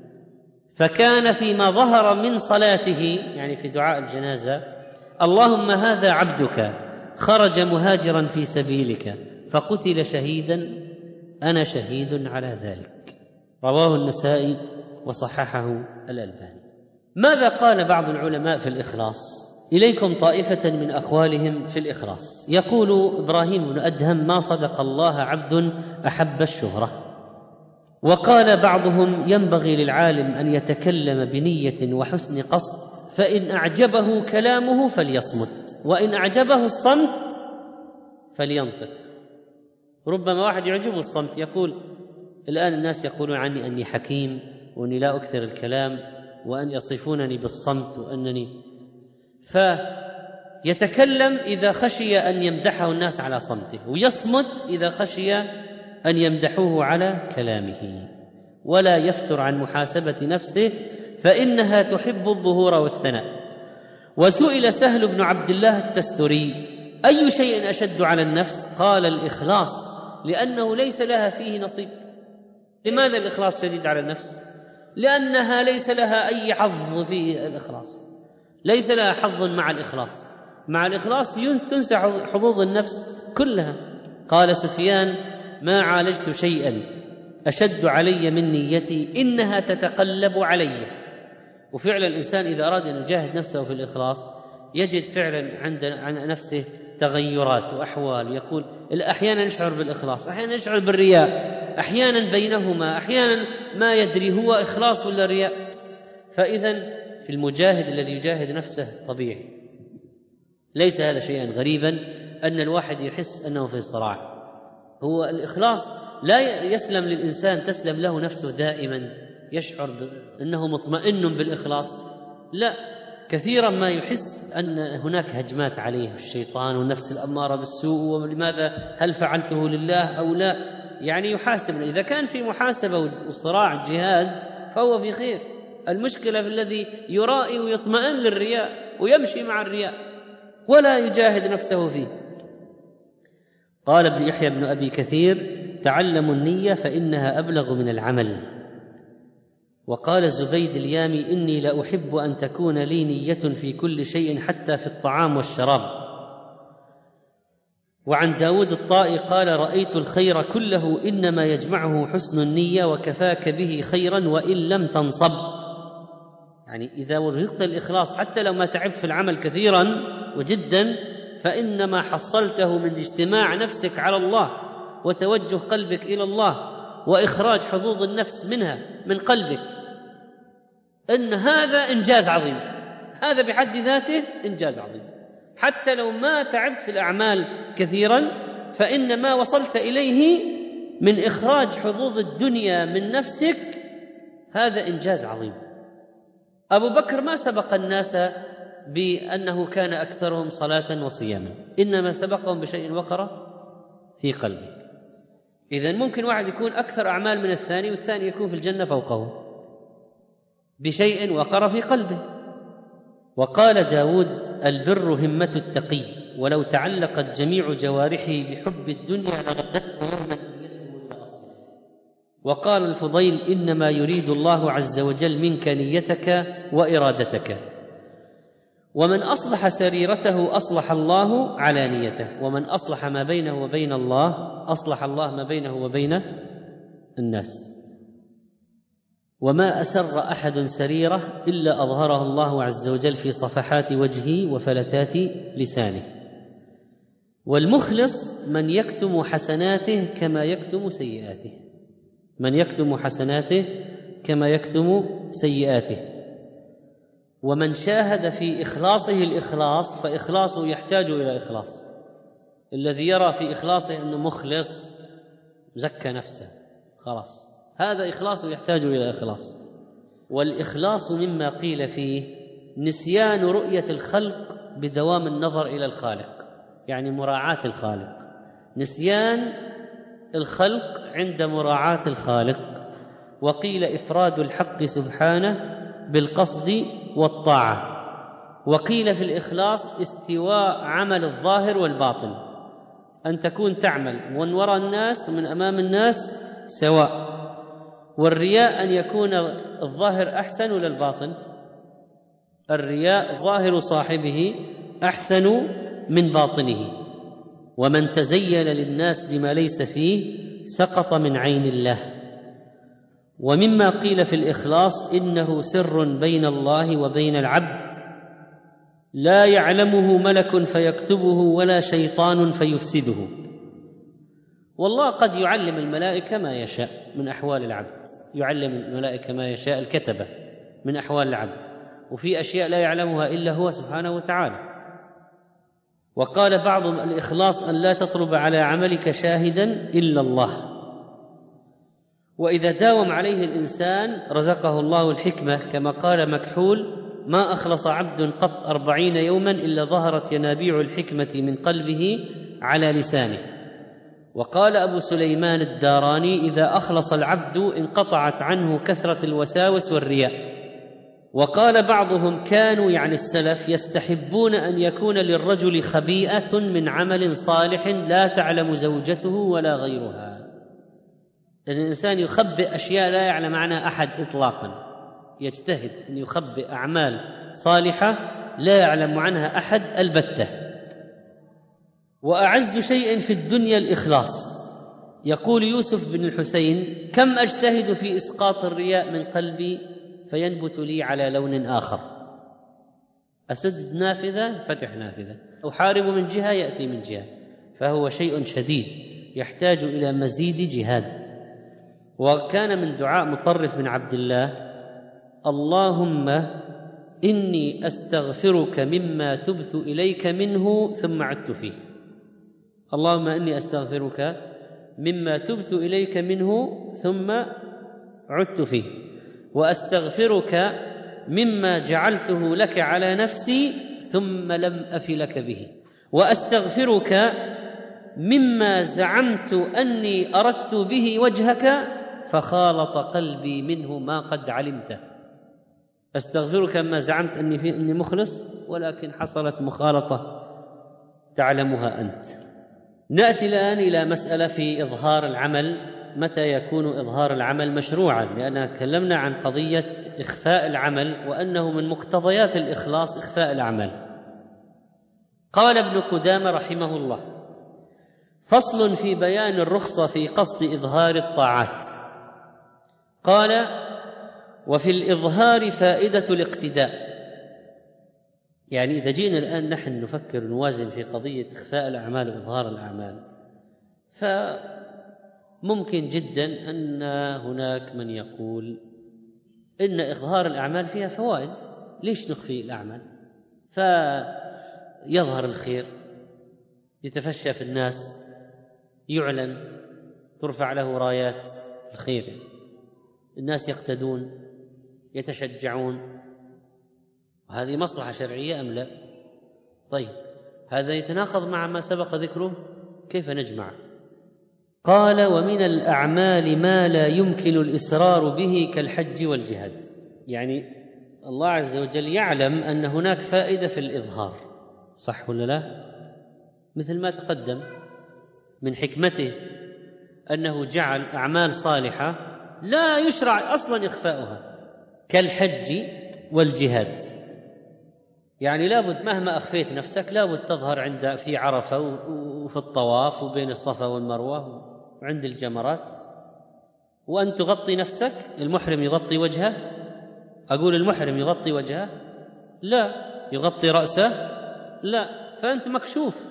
فكان فيما ظهر من صلاته، يعني في دعاء الجنازة: اللهم هذا عبدك خرج مهاجرا في سبيلك فقتل شهيدا، أنا شهيد على ذلك. رواه النسائي وصححه الألباني. ماذا قال بعض العلماء في الإخلاص؟ إليكم طائفة من أقوالهم في الإخلاص. يقول إبراهيم بن أدهم: ما صدق الله عبد أحب الشهرة. وقال بعضهم: ينبغي للعالم أن يتكلم بنية وحسن قصد، فإن أعجبه كلامه فليصمت، وإن أعجبه الصمت فلينطق. ربما واحد يعجبه الصمت، يقول: الآن الناس يقولون عني أني حكيم وأني لا أكثر الكلام وأن يصفونني بالصمت وأنني، فيتكلم إذا خشي أن يمدحه الناس على صمته، ويصمت إذا خشي أن يمدحوه على كلامه، ولا يفتر عن محاسبة نفسه فإنها تحب الظهور والثناء. وسئل سهل بن عبد الله التستري: أي شيء أشد على النفس؟ قال: الإخلاص، لأنه ليس لها فيه نصيب. لماذا الإخلاص شديد على النفس؟ لأنها ليس لها أي حظ في الإخلاص، ليس لها حظ مع الإخلاص. مع الإخلاص تنسى حظوظ النفس كلها. قال سفيان: ما عالجت شيئا أشد علي من نيتي إنها تتقلب علي. وفعلا الإنسان إذا أراد أن يجاهد نفسه في الإخلاص يجد فعلا عند نفسه تغيرات وأحوال. يقول: أحيانا يشعر بالإخلاص، أحيانا يشعر بالرياء، أحيانا بينهما، أحيانا ما يدري هو إخلاص ولا رياء. فإذا في المجاهد الذي يجاهد نفسه طبيعي، ليس هذا شيئا غريبا أن الواحد يحس أنه في صراع. هو الإخلاص لا يسلم للإنسان، تسلم له نفسه دائما، يشعر أنه مطمئن بالإخلاص. لا، كثيرا ما يحس أن هناك هجمات عليه الشيطان والنفس الأمارة بالسوء، ولماذا؟ هل فعلته لله أو لا؟ يعني يحاسب. إذا كان في محاسبة وصراع جهاد فهو في خير. المشكلة في الذي يرائي ويطمئن للرياء ويمشي مع الرياء ولا يجاهد نفسه فيه. قال ابن يحيى بن أبي كثير: تعلموا النية فإنها أبلغ من العمل. وقال الزبيد اليامي: إني لأحب أن تكون لي نية في كل شيء حتى في الطعام والشراب. وعن داود الطائي قال: رأيت الخير كله إنما يجمعه حسن النية، وكفاك به خيرا وإن لم تنصب. يعني إذا وفقت الإخلاص حتى لو ما تعبت في العمل كثيرا وجدا، فإنما حصلته من اجتماع نفسك على الله وتوجه قلبك إلى الله وإخراج حظوظ النفس منها من قلبك، إن هذا إنجاز عظيم، هذا بحد ذاته إنجاز عظيم. حتى لو ما تعبت في الأعمال كثيرا، فإن ما وصلت إليه من إخراج حظوظ الدنيا من نفسك هذا إنجاز عظيم. أبو بكر ما سبق الناس بأنه كان أكثرهم صلاة وصياما، إنما سبقهم بشيء وقر في قلبه. إذن ممكن واحد يكون أكثر أعمال من الثاني، والثاني يكون في الجنة فوقه بشيء وقر في قلبه. وقال داود: البر همة التقي، ولو تعلقت جميع جوارحه بحب الدنيا لردته يوما إلى أصله. وقال الفضيل: إنما يريد الله عز وجل منك نيتك وإرادتك، ومن أصلح سريرته أصلح الله علانيته، ومن أصلح ما بينه وبين الله أصلح الله ما بينه وبين الناس. وما أسر أحد سريرة إلا أظهرها الله عز وجل في صفحات وجهه وفلتات لسانه. والمخلص من يكتم حسناته كما يكتم سيئاته، من يكتم حسناته كما يكتم سيئاته. ومن شاهد في إخلاصه الإخلاص فإخلاصه يحتاج إلى إخلاص. الذي يرى في إخلاصه أنه مخلص زكى نفسه خلاص، هذا إخلاص يحتاج إلى إخلاص. والإخلاص مما قيل فيه نسيان رؤية الخلق بدوام النظر إلى الخالق، يعني مراعاة الخالق، نسيان الخلق عند مراعاة الخالق. وقيل إفراد الحق سبحانه بالقصد والطاعة. وقيل في الإخلاص استواء عمل الظاهر والباطن، أن تكون تعمل من وراء الناس ومن أمام الناس سواء. والرياء أن يكون الظاهر أحسن ولا الباطن؟ الرياء ظاهر صاحبه أحسن من باطنه. ومن تزين للناس بما ليس فيه سقط من عين الله. ومما قيل في الإخلاص إنه سر بين الله وبين العبد لا يعلمه ملك فيكتبه ولا شيطان فيفسده. والله قد يعلم الملائكة ما يشاء من أحوال العبد، يعلم الملائكة ما يشاء الكتبة من أحوال العبد، وفي أشياء لا يعلمها إلا هو سبحانه وتعالى. وقال بعضهم: الإخلاص أن لا تطلب على عملك شاهدا إلا الله. وإذا داوم عليه الإنسان رزقه الله الحكمة، كما قال مكحول: ما أخلص عبد قط 40 يوما إلا ظهرت ينابيع الحكمة من قلبه على لسانه. وقال أبو سليمان الداراني: إذا أخلص العبد انقطعت عنه كثرة الوساوس والرياء. وقال بعضهم: كانوا يعني السلف يستحبون أن يكون للرجل خبيئة من عمل صالح لا تعلم زوجته ولا غيرها. لأن الإنسان يخبئ أشياء لا يعلم عنها أحد إطلاقا، يجتهد أن يخبئ أعمال صالحة لا يعلم عنها أحد البتة. وأعز شيء في الدنيا الإخلاص. يقول يوسف بن الحسين: كم أجتهد في إسقاط الرياء من قلبي فينبت لي على لون آخر. أسد نافذة فتح نافذة، أحارب من جهة يأتي من جهة، فهو شيء شديد يحتاج إلى مزيد جهاد. وكان من دعاء مطرف بن عبد الله: اللهم إني أستغفرك مما تبت إليك منه ثم عدت فيه. اللهم إني أستغفرك مما تبت إليك منه ثم عدت فيه، وأستغفرك مما جعلته لك على نفسي ثم لم أف لك به، وأستغفرك مما زعمت أني أردت به وجهك فخالط قلبي منه ما قد علمته. أستغفرك مما زعمت أني مخلص ولكن حصلت مخالطة تعلمها أنت. نأتي الآن إلى مسألة في إظهار العمل. متى يكون إظهار العمل مشروعا؟ لأننا تكلمنا عن قضية إخفاء العمل، وأنه من مقتضيات الإخلاص إخفاء الأعمال. قال ابن قدامة رحمه الله: فصل في بيان الرخصة في قصد إظهار الطاعات. قال: وفي الإظهار فائدة الاقتداء. يعني إذا جينا الآن نحن نفكر نوازن في قضية إخفاء الأعمال وإظهار الأعمال، فممكن جدا أن هناك من يقول إن إظهار الأعمال فيها فوائد، ليش نخفي الأعمال؟ فيظهر الخير، يتفشى في الناس، يعلن، ترفع له رايات الخير، الناس يقتدون، يتشجعون. وهذه مصلحة شرعية أم لا؟ طيب هذا يتناقض مع ما سبق ذكره، كيف نجمع؟ قال: ومن الأعمال ما لا يمكن الإسرار به كالحج والجهاد. يعني الله عز وجل يعلم أن هناك فائدة في الإظهار، صح ولا لا؟ مثل ما تقدم من حكمته أنه جعل أعمال صالحة لا يشرع أصلا إخفاؤها كالحج والجهاد. يعني لابد مهما أخفيت نفسك لابد تظهر عند في عرفة وفي الطواف وبين الصفا والمروة وعند الجمرات، وأن تغطي نفسك. المحرم يغطي وجهه؟ أقول المحرم يغطي وجهه؟ لا. يغطي رأسه؟ لا. فأنت مكشوف،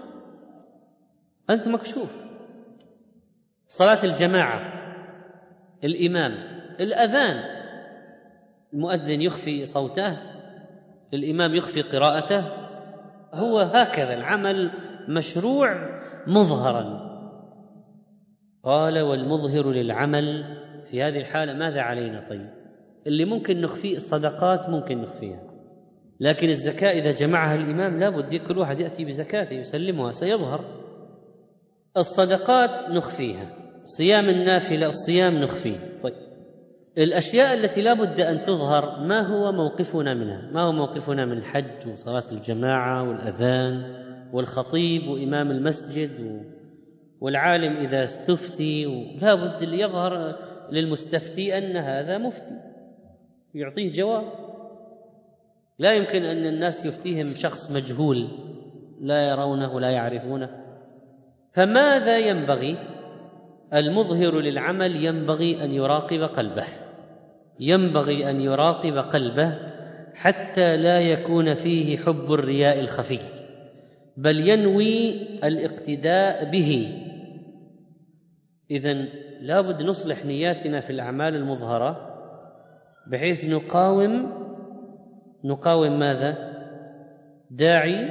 أنت مكشوف. صلاة الجماعة، الإمام، الأذان، المؤذن يخفي صوته، الإمام يخفي قراءته، هو هكذا العمل مشروع مظهرا. قال: والمظهر للعمل في هذه الحالة ماذا علينا؟ طيب اللي ممكن نخفيه الصدقات ممكن نخفيها، لكن الزكاة إذا جمعها الإمام لابد كل واحد يأتي بزكاته يسلمها، سيظهر. الصدقات نخفيها، صيام النافلة الصيام نخفيه. طيب الأشياء التي لا بد أن تظهر ما هو موقفنا منها؟ ما هو موقفنا من الحج وصلاة الجماعة والأذان والخطيب وإمام المسجد والعالم إذا استفتي؟ لا بد اللي يظهر للمستفتي أن هذا مفتي، يعطيه جواب. لا يمكن أن الناس يفتيهم شخص مجهول لا يرونه ولا يعرفونه. فماذا ينبغي؟ المظهر للعمل ينبغي أن يراقب قلبه، ينبغي أن يراقب قلبه حتى لا يكون فيه حب الرياء الخفي، بل ينوي الاقتداء به. إذن لابد نصلح نياتنا في الأعمال المظهرة بحيث نقاوم ماذا؟ داعي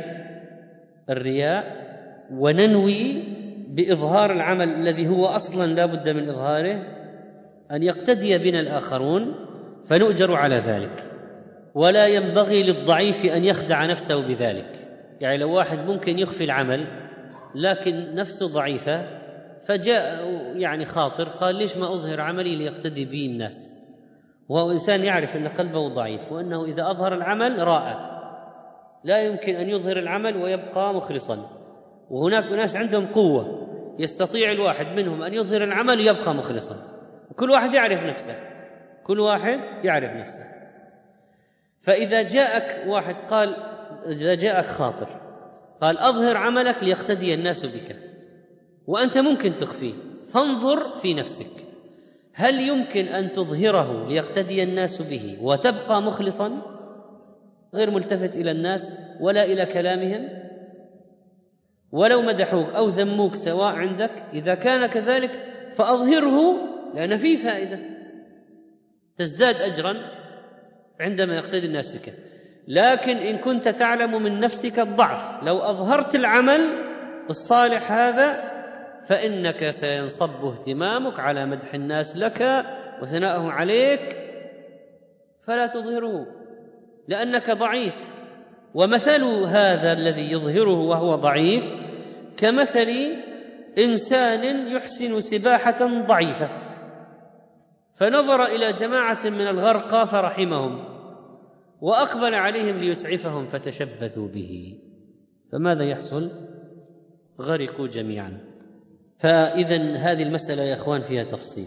الرياء، وننوي بإظهار العمل الذي هو أصلا لا بد من إظهاره أن يقتدي بنا الآخرون فنؤجر على ذلك. ولا ينبغي للضعيف أن يخدع نفسه بذلك. يعني لو واحد ممكن يخفي العمل لكن نفسه ضعيفة فجاء يعني خاطر قال: ليش ما أظهر عملي ليقتدي به الناس؟ وهو إنسان يعرف أن قلبه ضعيف وأنه إذا أظهر العمل راء، لا يمكن أن يظهر العمل ويبقى مخلصا. وهناك ناس عندهم قوة يستطيع الواحد منهم أن يظهر العمل ويبقى مخلصا، وكل واحد يعرف نفسه، كل واحد يعرف نفسه. فإذا جاءك واحد قال، إذا جاءك خاطر قال أظهر عملك ليقتدي الناس بك وأنت ممكن تخفيه، فانظر في نفسك هل يمكن أن تظهره ليقتدي الناس به وتبقى مخلصا غير ملتفت إلى الناس ولا إلى كلامهم، ولو مدحوك أو ذموك سواء عندك. إذا كان كذلك فأظهره، لأن فيه فائدة، تزداد أجرا عندما يقتدي الناس بك. لكن إن كنت تعلم من نفسك الضعف، لو أظهرت العمل الصالح هذا فإنك سينصب اهتمامك على مدح الناس لك وثناءهم عليك، فلا تظهره لأنك ضعيف. ومثل هذا الذي يظهره وهو ضعيف كمثل إنسان يحسن سباحة ضعيفة فنظر إلى جماعة من الغرقى فرحمهم وأقبل عليهم ليسعفهم فتشبثوا به، فماذا يحصل؟ غرقوا جميعا. فإذن هذه المسألة يا أخوان فيها تفصيل.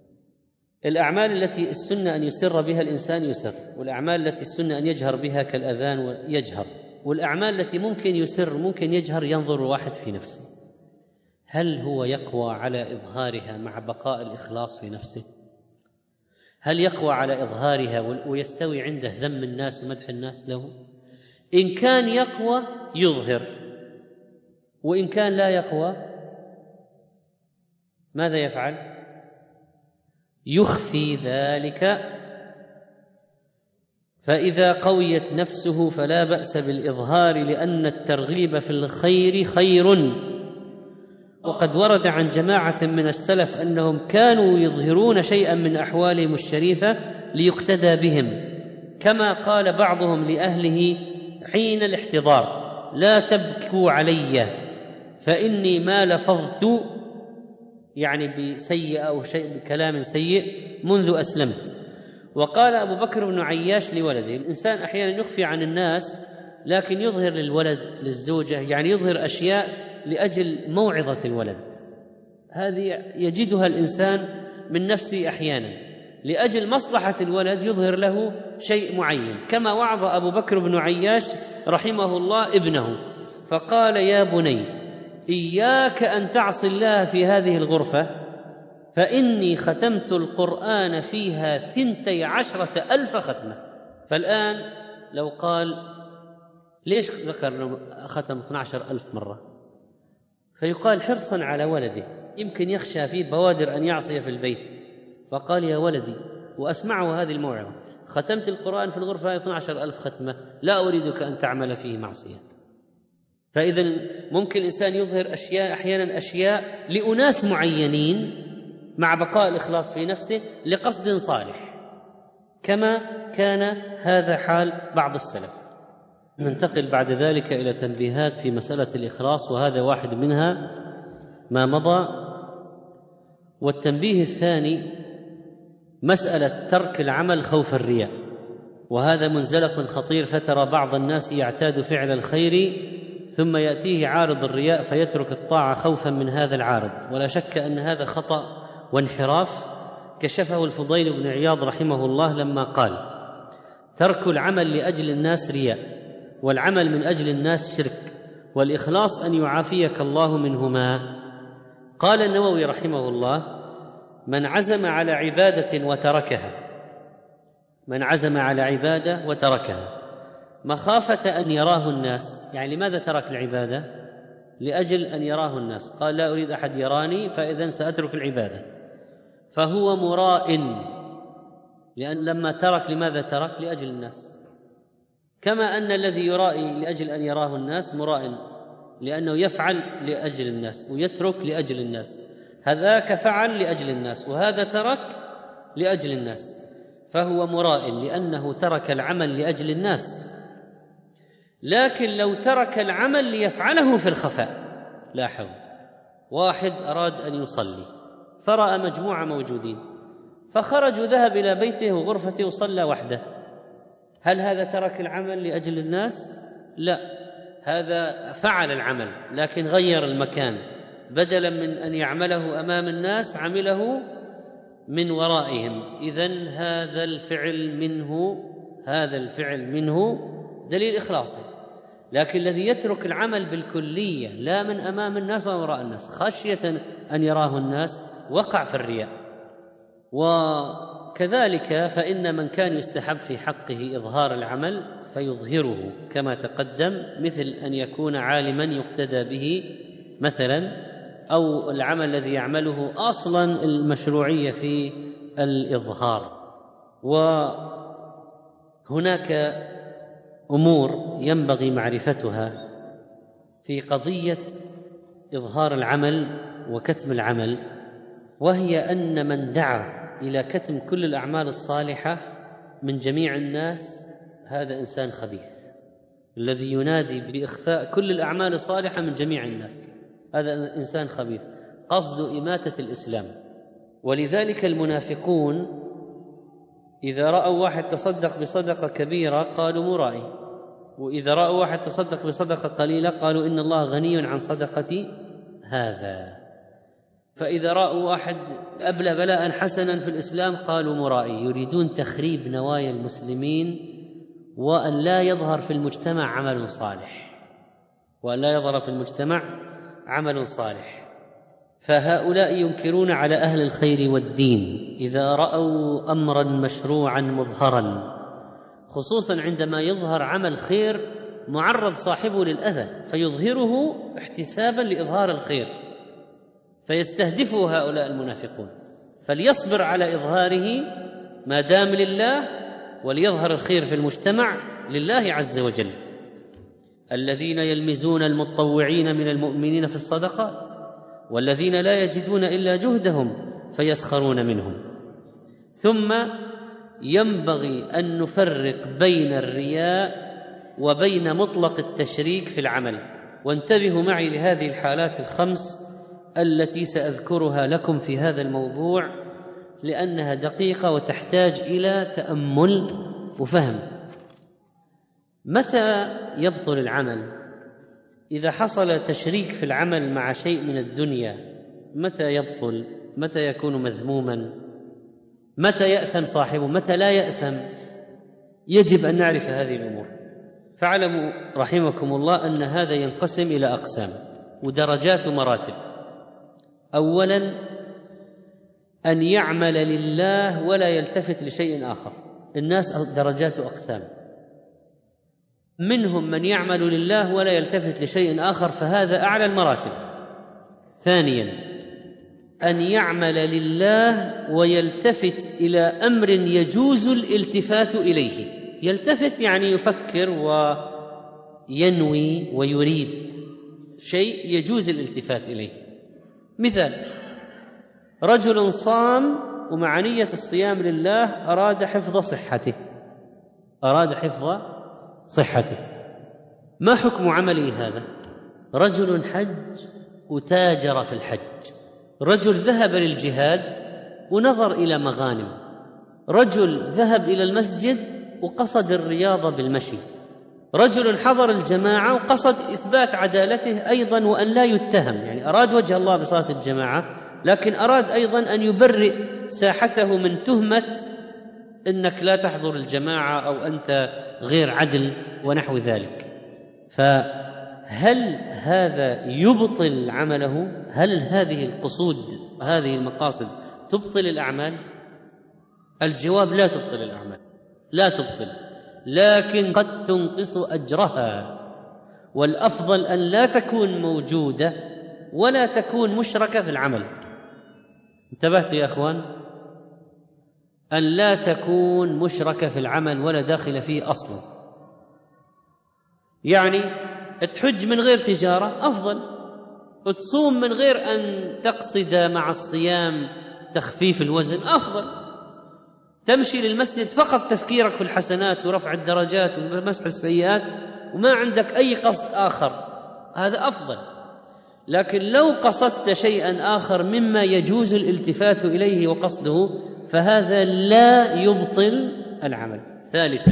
الأعمال التي السنة أن يسر بها الإنسان يسر، والأعمال التي السنة أن يجهر بها كالأذان يجهر، والأعمال التي ممكن يسر ممكن يجهر، ينظر الواحد في نفسه هل هو يقوى على إظهارها مع بقاء الإخلاص في نفسه؟ هل يقوى على إظهارها ويستوي عنده ذم الناس ومدح الناس له؟ إن كان يقوى يظهر، وإن كان لا يقوى ماذا يفعل؟ يخفي ذلك. فإذا قويت نفسه فلا بأس بالإظهار، لأن الترغيب في الخير خير. وقد ورد عن جماعة من السلف أنهم كانوا يظهرون شيئا من أحوالهم الشريفة ليقتدى بهم، كما قال بعضهم لأهله حين الاحتضار: لا تبكوا علي فإني ما لفظت، يعني بسيئة أو شيء بكلام سيء، منذ أسلمت. وقال أبو بكر بن عياش لولده: الإنسان أحيانا يخفي عن الناس لكن يظهر للولد للزوجة، يعني يظهر أشياء لأجل موعظة الولد، هذه يجدها الإنسان من نفسه أحيانا لأجل مصلحة الولد، يظهر له شيء معين، كما وعظ أبو بكر بن عياش رحمه الله ابنه فقال: يا بني إياك أن تعصي الله في هذه الغرفة، فإني ختمت القرآن فيها 12,000 ختمة. فالآن لو قال ليش ذكر أنه ختم 12,000 مرة؟ فيقال حرصا على ولده، يمكن يخشى فيه بوادر أن يعصي في البيت، فقال: يا ولدي، وأسمعه هذه الموعظة: ختمت القرآن في الغرفة 12,000 ختمة، لا أريدك أن تعمل فيه معصية. فإذا ممكن الإنسان يظهر أحيانا أشياء لأناس معينين مع بقاء الإخلاص في نفسه لقصد صالح، كما كان هذا حال بعض السلف. ننتقل بعد ذلك إلى تنبيهات في مسألة الإخلاص، وهذا واحد منها ما مضى. والتنبيه الثاني مسألة ترك العمل خوف الرياء، وهذا منزلق خطير، فترى بعض الناس يعتاد فعل الخير ثم يأتيه عارض الرياء فيترك الطاعة خوفا من هذا العارض، ولا شك أن هذا خطأ وانحراف كشفه الفضيل بن عياض رحمه الله لما قال: ترك العمل لأجل الناس رياء، والعمل من أجل الناس شرك، والإخلاص أن يعافيك الله منهما. قال النووي رحمه الله: من عزم على عبادة وتركها مخافة أن يراه الناس، يعني لماذا ترك العبادة؟ لأجل أن يراه الناس، قال: لا أريد أحد يراني فإذن سأترك العبادة، فهو مراء، لأن لما ترك لماذا ترك؟ لأجل الناس. كما أن الذي يرائي لأجل أن يراه الناس مراء، لأنه يفعل لأجل الناس ويترك لأجل الناس، هذاك فعل لأجل الناس وهذا ترك لأجل الناس، فهو مراء لأنه ترك العمل لأجل الناس. لكن لو ترك العمل ليفعله في الخفاء، لاحظ، واحد أراد أن يصلي فرأى مجموعة موجودين فخرج وذهب إلى بيته وغرفته وصلى وحده، هل هذا ترك العمل لأجل الناس؟ لا، هذا فعل العمل لكن غير المكان، بدلا من أن يعمله أمام الناس عمله من ورائهم. إذن هذا الفعل منه دليل إخلاصه. لكن الذي يترك العمل بالكلية لا من أمام الناس ولا وراء الناس خشية أن يراه الناس وقع في الرياء. وكذلك فإن من كان يستحب في حقه إظهار العمل فيظهره كما تقدم، مثل أن يكون عالما يقتدى به مثلا، أو العمل الذي يعمله أصلا المشروعية في الإظهار. وهناك أمور ينبغي معرفتها في قضية إظهار العمل وكتم العمل، وهي أن من دعا إلى كتم كل الأعمال الصالحة من جميع الناس هذا إنسان خبيث. الذي ينادي بإخفاء كل الأعمال الصالحة من جميع الناس هذا إنسان خبيث، قصد إماتة الإسلام. ولذلك المنافقون إذا رأوا واحد تصدق بصدقة كبيرة قالوا مرائي، وإذا رأوا واحد تصدق بصدقة قليلة قالوا إن الله غني عن صدقة هذا. فإذا رأوا واحد أبلى بلاء حسنا في الإسلام قالوا مرائي، يريدون تخريب نوايا المسلمين وأن لا يظهر في المجتمع عمل صالح. فهؤلاء ينكرون على أهل الخير والدين إذا رأوا أمرا مشروعا مظهرا، خصوصا عندما يظهر عمل خير معرض صاحبه للأذى فيظهره احتسابا لإظهار الخير، فيستهدفه هؤلاء المنافقون، فليصبر على إظهاره ما دام لله، وليظهر الخير في المجتمع لله عز وجل. الذين يلمزون المتطوعين من المؤمنين في الصدقات والذين لا يجدون إلا جهدهم فيسخرون منهم. ثم ينبغي أن نفرق بين الرياء وبين مطلق التشريك في العمل. وانتبهوا معي لهذه الحالات الخمس التي سأذكرها لكم في هذا الموضوع، لأنها دقيقة وتحتاج إلى تأمل وفهم. متى يبطل العمل؟ إذا حصل تشريك في العمل مع شيء من الدنيا متى يبطل؟ متى يكون مذموما؟ متى يأثم صاحبه؟ متى لا يأثم؟ يجب أن نعرف هذه الأمور. فاعلموا رحمكم الله أن هذا ينقسم إلى أقسام ودرجات ومراتب. أولا، أن يعمل لله ولا يلتفت لشيء آخر. الناس درجات وأقسام، منهم من يعمل لله ولا يلتفت لشيء آخر، فهذا أعلى المراتب. ثانيا، أن يعمل لله ويلتفت إلى أمر يجوز الالتفات إليه. يلتفت يعني يفكر وينوي ويريد شيء يجوز الالتفات إليه. مثال: رجل صام ومع نية الصيام لله أراد حفظ صحته. ما حكم عمله هذا؟ رجل حج وتاجر في الحج، رجل ذهب للجهاد ونظر إلى مغانم، رجل ذهب إلى المسجد وقصد الرياضة بالمشي، رجل حضر الجماعة وقصد إثبات عدالته أيضا وأن لا يتهم، يعني أراد وجه الله بصلاة الجماعة، لكن أراد أيضا أن يبرئ ساحته من تهمة أنك لا تحضر الجماعة أو أنت غير عدل ونحو ذلك. فهل هذا يبطل عمله؟ هل هذه القصود هذه المقاصد تبطل الأعمال؟ الجواب: لا تبطل الأعمال، لا تبطل، لكن قد تنقص أجرها، والأفضل أن لا تكون موجودة ولا تكون مشركة في العمل. انتبهتوا يا أخوان؟ أن لا تكون مشركة في العمل ولا داخل فيه أصلا. يعني تحج من غير تجارة أفضل، وتصوم من غير أن تقصد مع الصيام تخفيف الوزن أفضل، تمشي للمسجد فقط تفكيرك في الحسنات ورفع الدرجات ومسح السيئات وما عندك أي قصد آخر، هذا أفضل. لكن لو قصدت شيئا آخر مما يجوز الالتفات إليه وقصده فهذا لا يبطل العمل. ثالثا،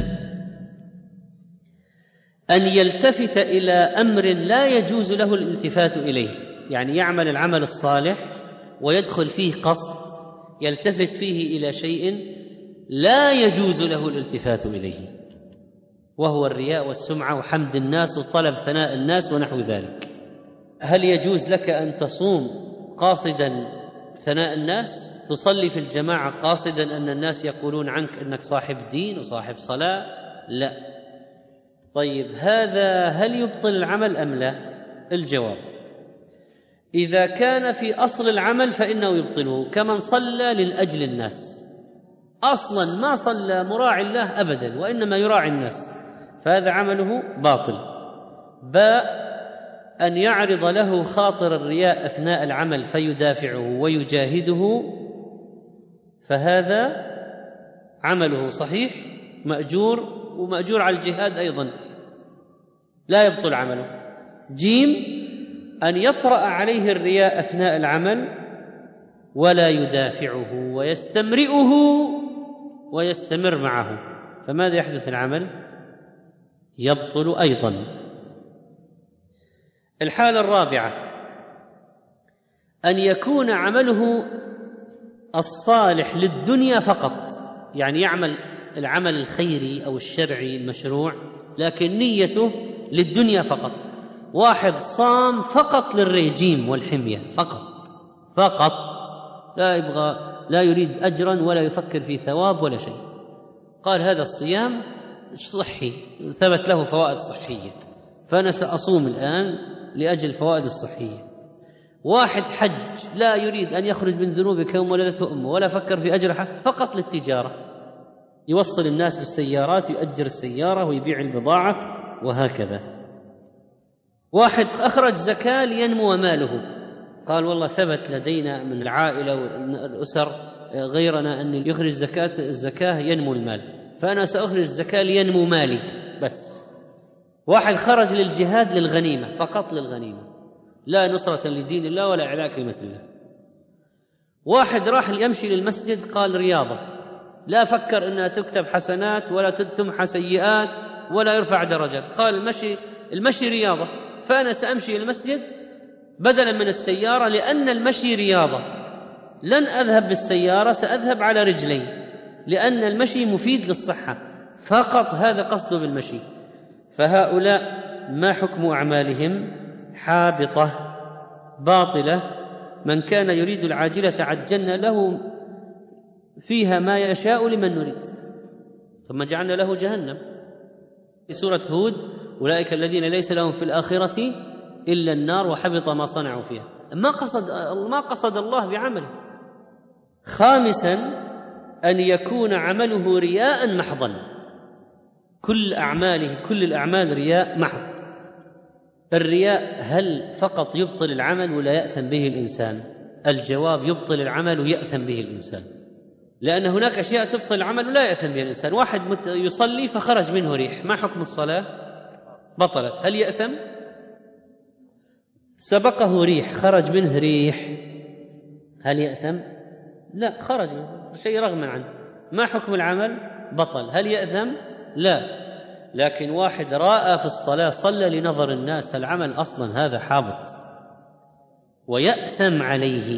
أن يلتفت إلى أمر لا يجوز له الالتفات إليه، يعني يعمل العمل الصالح ويدخل فيه قصد يلتفت فيه إلى شيء لا يجوز له الالتفات إليه، وهو الرياء والسمعة وحمد الناس وطلب ثناء الناس ونحو ذلك. هل يجوز لك أن تصوم قاصدا ثناء الناس؟ تصلي في الجماعة قاصدا أن الناس يقولون عنك أنك صاحب دين وصاحب صلاة؟ لا. طيب، هذا هل يبطل العمل أم لا؟ الجواب: إذا كان في أصل العمل فإنه يبطله، كمن صلى للأجل الناس، أصلا ما صلى مراعي الله أبدا وإنما يراعي الناس، فهذا عمله باطل. باء أن يعرض له خاطر الرياء أثناء العمل فيدافعه ويجاهده، فهذا عمله صحيح مأجور، ومأجور على الجهاد أيضا، لا يبطل عمله. جيم: أن يطرأ عليه الرياء أثناء العمل ولا يدافعه ويستمرئه ويستمر معه، فماذا يحدث؟ العمل يبطل أيضا. الحالة الرابعة: أن يكون عمله الصالح للدنيا فقط، يعني يعمل العمل الخيري أو الشرعي المشروع لكن نيته للدنيا فقط. واحد صام فقط للرجيم والحمية فقط لا يبغى، لا يريد أجرا ولا يفكر في ثواب ولا شيء، قال هذا الصيام صحي ثبت له فوائد صحية فأنا سأصوم الآن لأجل الفوائد الصحية. واحد حج لا يريد أن يخرج من ذنوبه كيوم ولدته أمه ولا فكر في أجرها، فقط للتجارة، يوصل الناس بالسيارات، يؤجر السيارة ويبيع البضاعة وهكذا. واحد أخرج زكاة لينمو ماله، قال والله ثبت لدينا من العائلة والأسر غيرنا أن يخرج الزكاة ينمو المال، فأنا سأخرج الزكاة لينمو مالي بس. واحد خرج للجهاد للغنيمة فقط، للغنيمة، لا نصرة لدين الله ولا إعلاء كلمة الله. واحد راح يمشي للمسجد قال رياضة، لا فكر أنها تكتب حسنات ولا تمحى سيئات ولا يرفع درجات، قال المشي رياضة، فأنا سأمشي للمسجد بدلا من السيارة، لأن المشي رياضة، لن أذهب بالسيارة، سأذهب على رجلي، لأن المشي مفيد للصحة فقط، هذا قصده بالمشي. فهؤلاء ما حكم أعمالهم؟ حابطة باطلة. من كان يريد العاجلة عجلنا له فيها ما يشاء لمن نريد ثم جعلنا له جهنم. في سورة هود: أولئك الذين ليس لهم في الآخرة إلا النار وحبط ما صنعوا فيها. ما قصد الله بعمله. خامسا: أن يكون عمله رياء محضا، كل الأعمال رياء محض. الرياء هل فقط يبطل العمل ولا يأثم به الإنسان؟ الجواب: يبطل العمل ويأثم به الإنسان، لأن هناك أشياء تبطل العمل ولا يأثم بها الإنسان. واحد يصلي فخرج منه ريح، ما حكم الصلاة؟ بطلت، هل يأثم؟ سبقه ريح خرج منه ريح، هل يأثم؟ لا، خرج منه شيء رغما عنه، ما حكم العمل؟ بطل، هل يأثم؟ لا. لكن واحد رأى في الصلاة صلى لنظر الناس، العمل أصلا هذا حابط ويأثم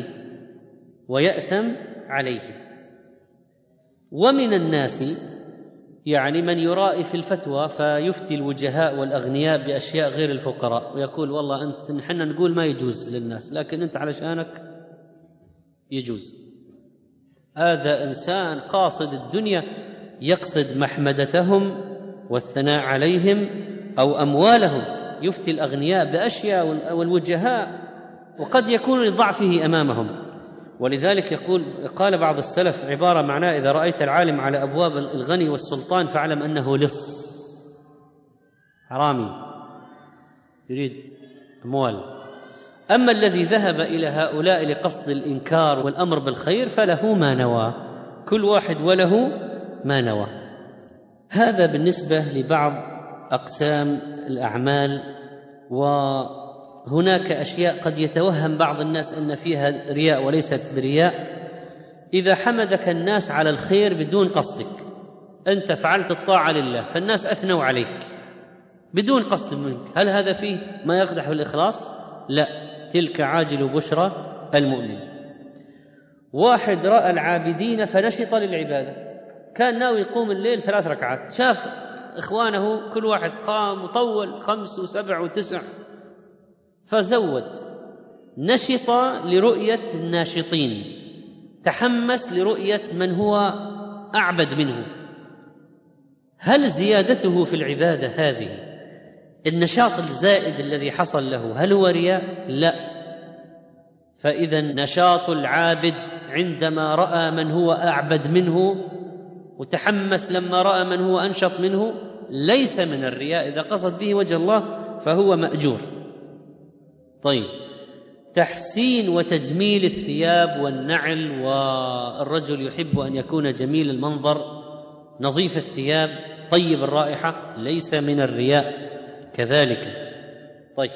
عليه. ومن الناس يعني من يرائي في الفتوى فيفتي الوجهاء والأغنياء بأشياء غير الفقراء، ويقول والله نحن نقول ما يجوز للناس لكن أنت علشانك يجوز. هذا إنسان قاصد الدنيا، يقصد محمدتهم والثناء عليهم أو أموالهم، يفتي الأغنياء بأشياء والوجهاء، وقد يكون لضعفه أمامهم. ولذلك قال بعض السلف عبارة معناه: إذا رأيت العالم على أبواب الغني والسلطان فاعلم أنه لص، حرامي يريد أموال. أما الذي ذهب إلى هؤلاء لقصد الإنكار والأمر بالخير فله ما نوى، كل واحد وله ما نوى. هذا بالنسبة لبعض أقسام الأعمال. وهناك أشياء قد يتوهم بعض الناس أن فيها رياء وليست برياء. إذا حمدك الناس على الخير بدون قصدك، أنت فعلت الطاعة لله فالناس أثنوا عليك بدون قصد منك، هل هذا فيه ما يقدح بالإخلاص؟ لا، تلك عاجل بشرى المؤمن. واحد رأى العابدين فنشط للعبادة، كان ناوي يقوم الليل 3 ركعات، شاف إخوانه كل واحد قام وطول 5 و7 و9 فزود، نشط لرؤية الناشطين، تحمس لرؤية من هو أعبد منه. هل زيادته في العبادة هذه، النشاط الزائد الذي حصل له، هل هو رياء؟ لا. فإذا نشاط العابد عندما رأى من هو أعبد منه وتحمس لما رأى من هو أنشط منه ليس من الرياء، إذا قصد به وجه الله فهو مأجور. طيب، تحسين وتجميل الثياب والنعل، والرجل يحب أن يكون جميل المنظر نظيف الثياب طيب الرائحة، ليس من الرياء كذلك. طيب،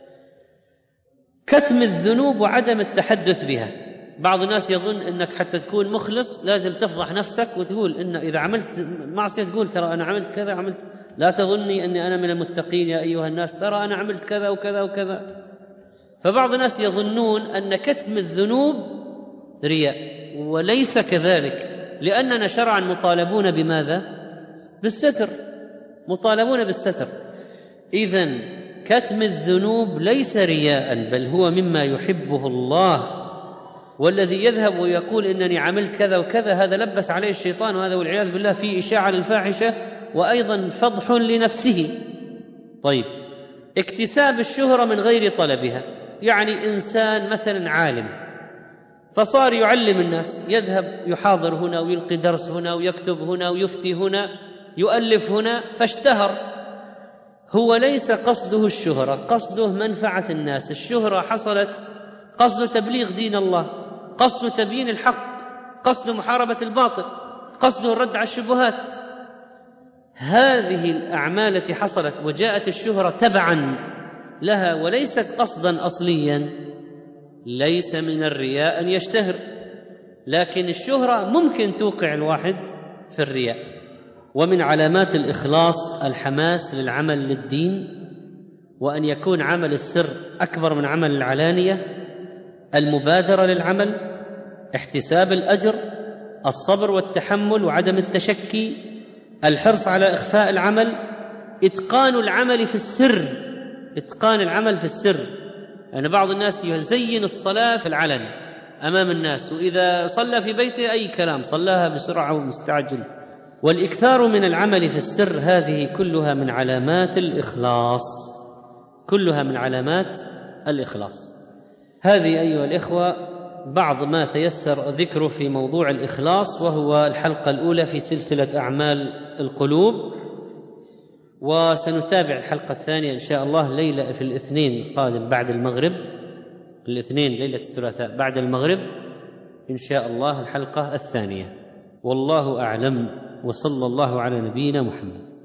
كتم الذنوب وعدم التحدث بها. بعض الناس يظن أنك حتى تكون مخلص لازم تفضح نفسك وتقول إن إذا عملت معصية تقول ترى أنا عملت كذا عملت، لا تظني أني أنا من المتقين يا أيها الناس، ترى أنا عملت كذا وكذا وكذا. فبعض الناس يظنون أن كتم الذنوب رياء، وليس كذلك، لأننا شرعا مطالبون بماذا؟ بالستر، مطالبون بالستر. إذن كتم الذنوب ليس رياء، بل هو مما يحبه الله. والذي يذهب ويقول إنني عملت كذا وكذا هذا لبس عليه الشيطان، وهذا والعياذ بالله فيه إشاعة للفاحشة وأيضا فضح لنفسه. طيب، اكتساب الشهرة من غير طلبها، يعني إنسان مثلا عالم فصار يعلم الناس، يذهب يحاضر هنا ويلقي درس هنا ويكتب هنا ويفتي هنا يؤلف هنا فاشتهر. هو ليس قصده الشهرة، قصده منفعة الناس. الشهرة حصلت قصد تبليغ دين الله، قصد تبيين الحق، قصده محاربة الباطل، قصده الرد على الشبهات. هذه الأعمال التي حصلت وجاءت الشهرة تبعا لها وليست قصدا أصليا، ليس من الرياء أن يشتهر، لكن الشهرة ممكن توقع الواحد في الرياء. ومن علامات الإخلاص الحماس للعمل للدين، وأن يكون عمل السر أكبر من عمل العلانية، المبادرة للعمل، احتساب الأجر، الصبر والتحمل وعدم التشكي، الحرص على إخفاء العمل، إتقان العمل في السر، إتقان العمل في السر. يعني بعض الناس يزين الصلاة في العلن أمام الناس، وإذا صلى في بيته أي كلام صلاها بسرعة ومستعجل. والإكثار من العمل في السر هذه كلها من علامات الإخلاص، كلها من علامات الإخلاص. هذه أيها الإخوة بعض ما تيسر ذكره في موضوع الإخلاص، وهو الحلقة الأولى في سلسلة أعمال القلوب، وسنتابع الحلقة الثانية إن شاء الله ليلة في الاثنين القادم بعد المغرب، الاثنين ليلة الثلاثاء بعد المغرب إن شاء الله الحلقة الثانية. والله أعلم، وصلى الله على نبينا محمد.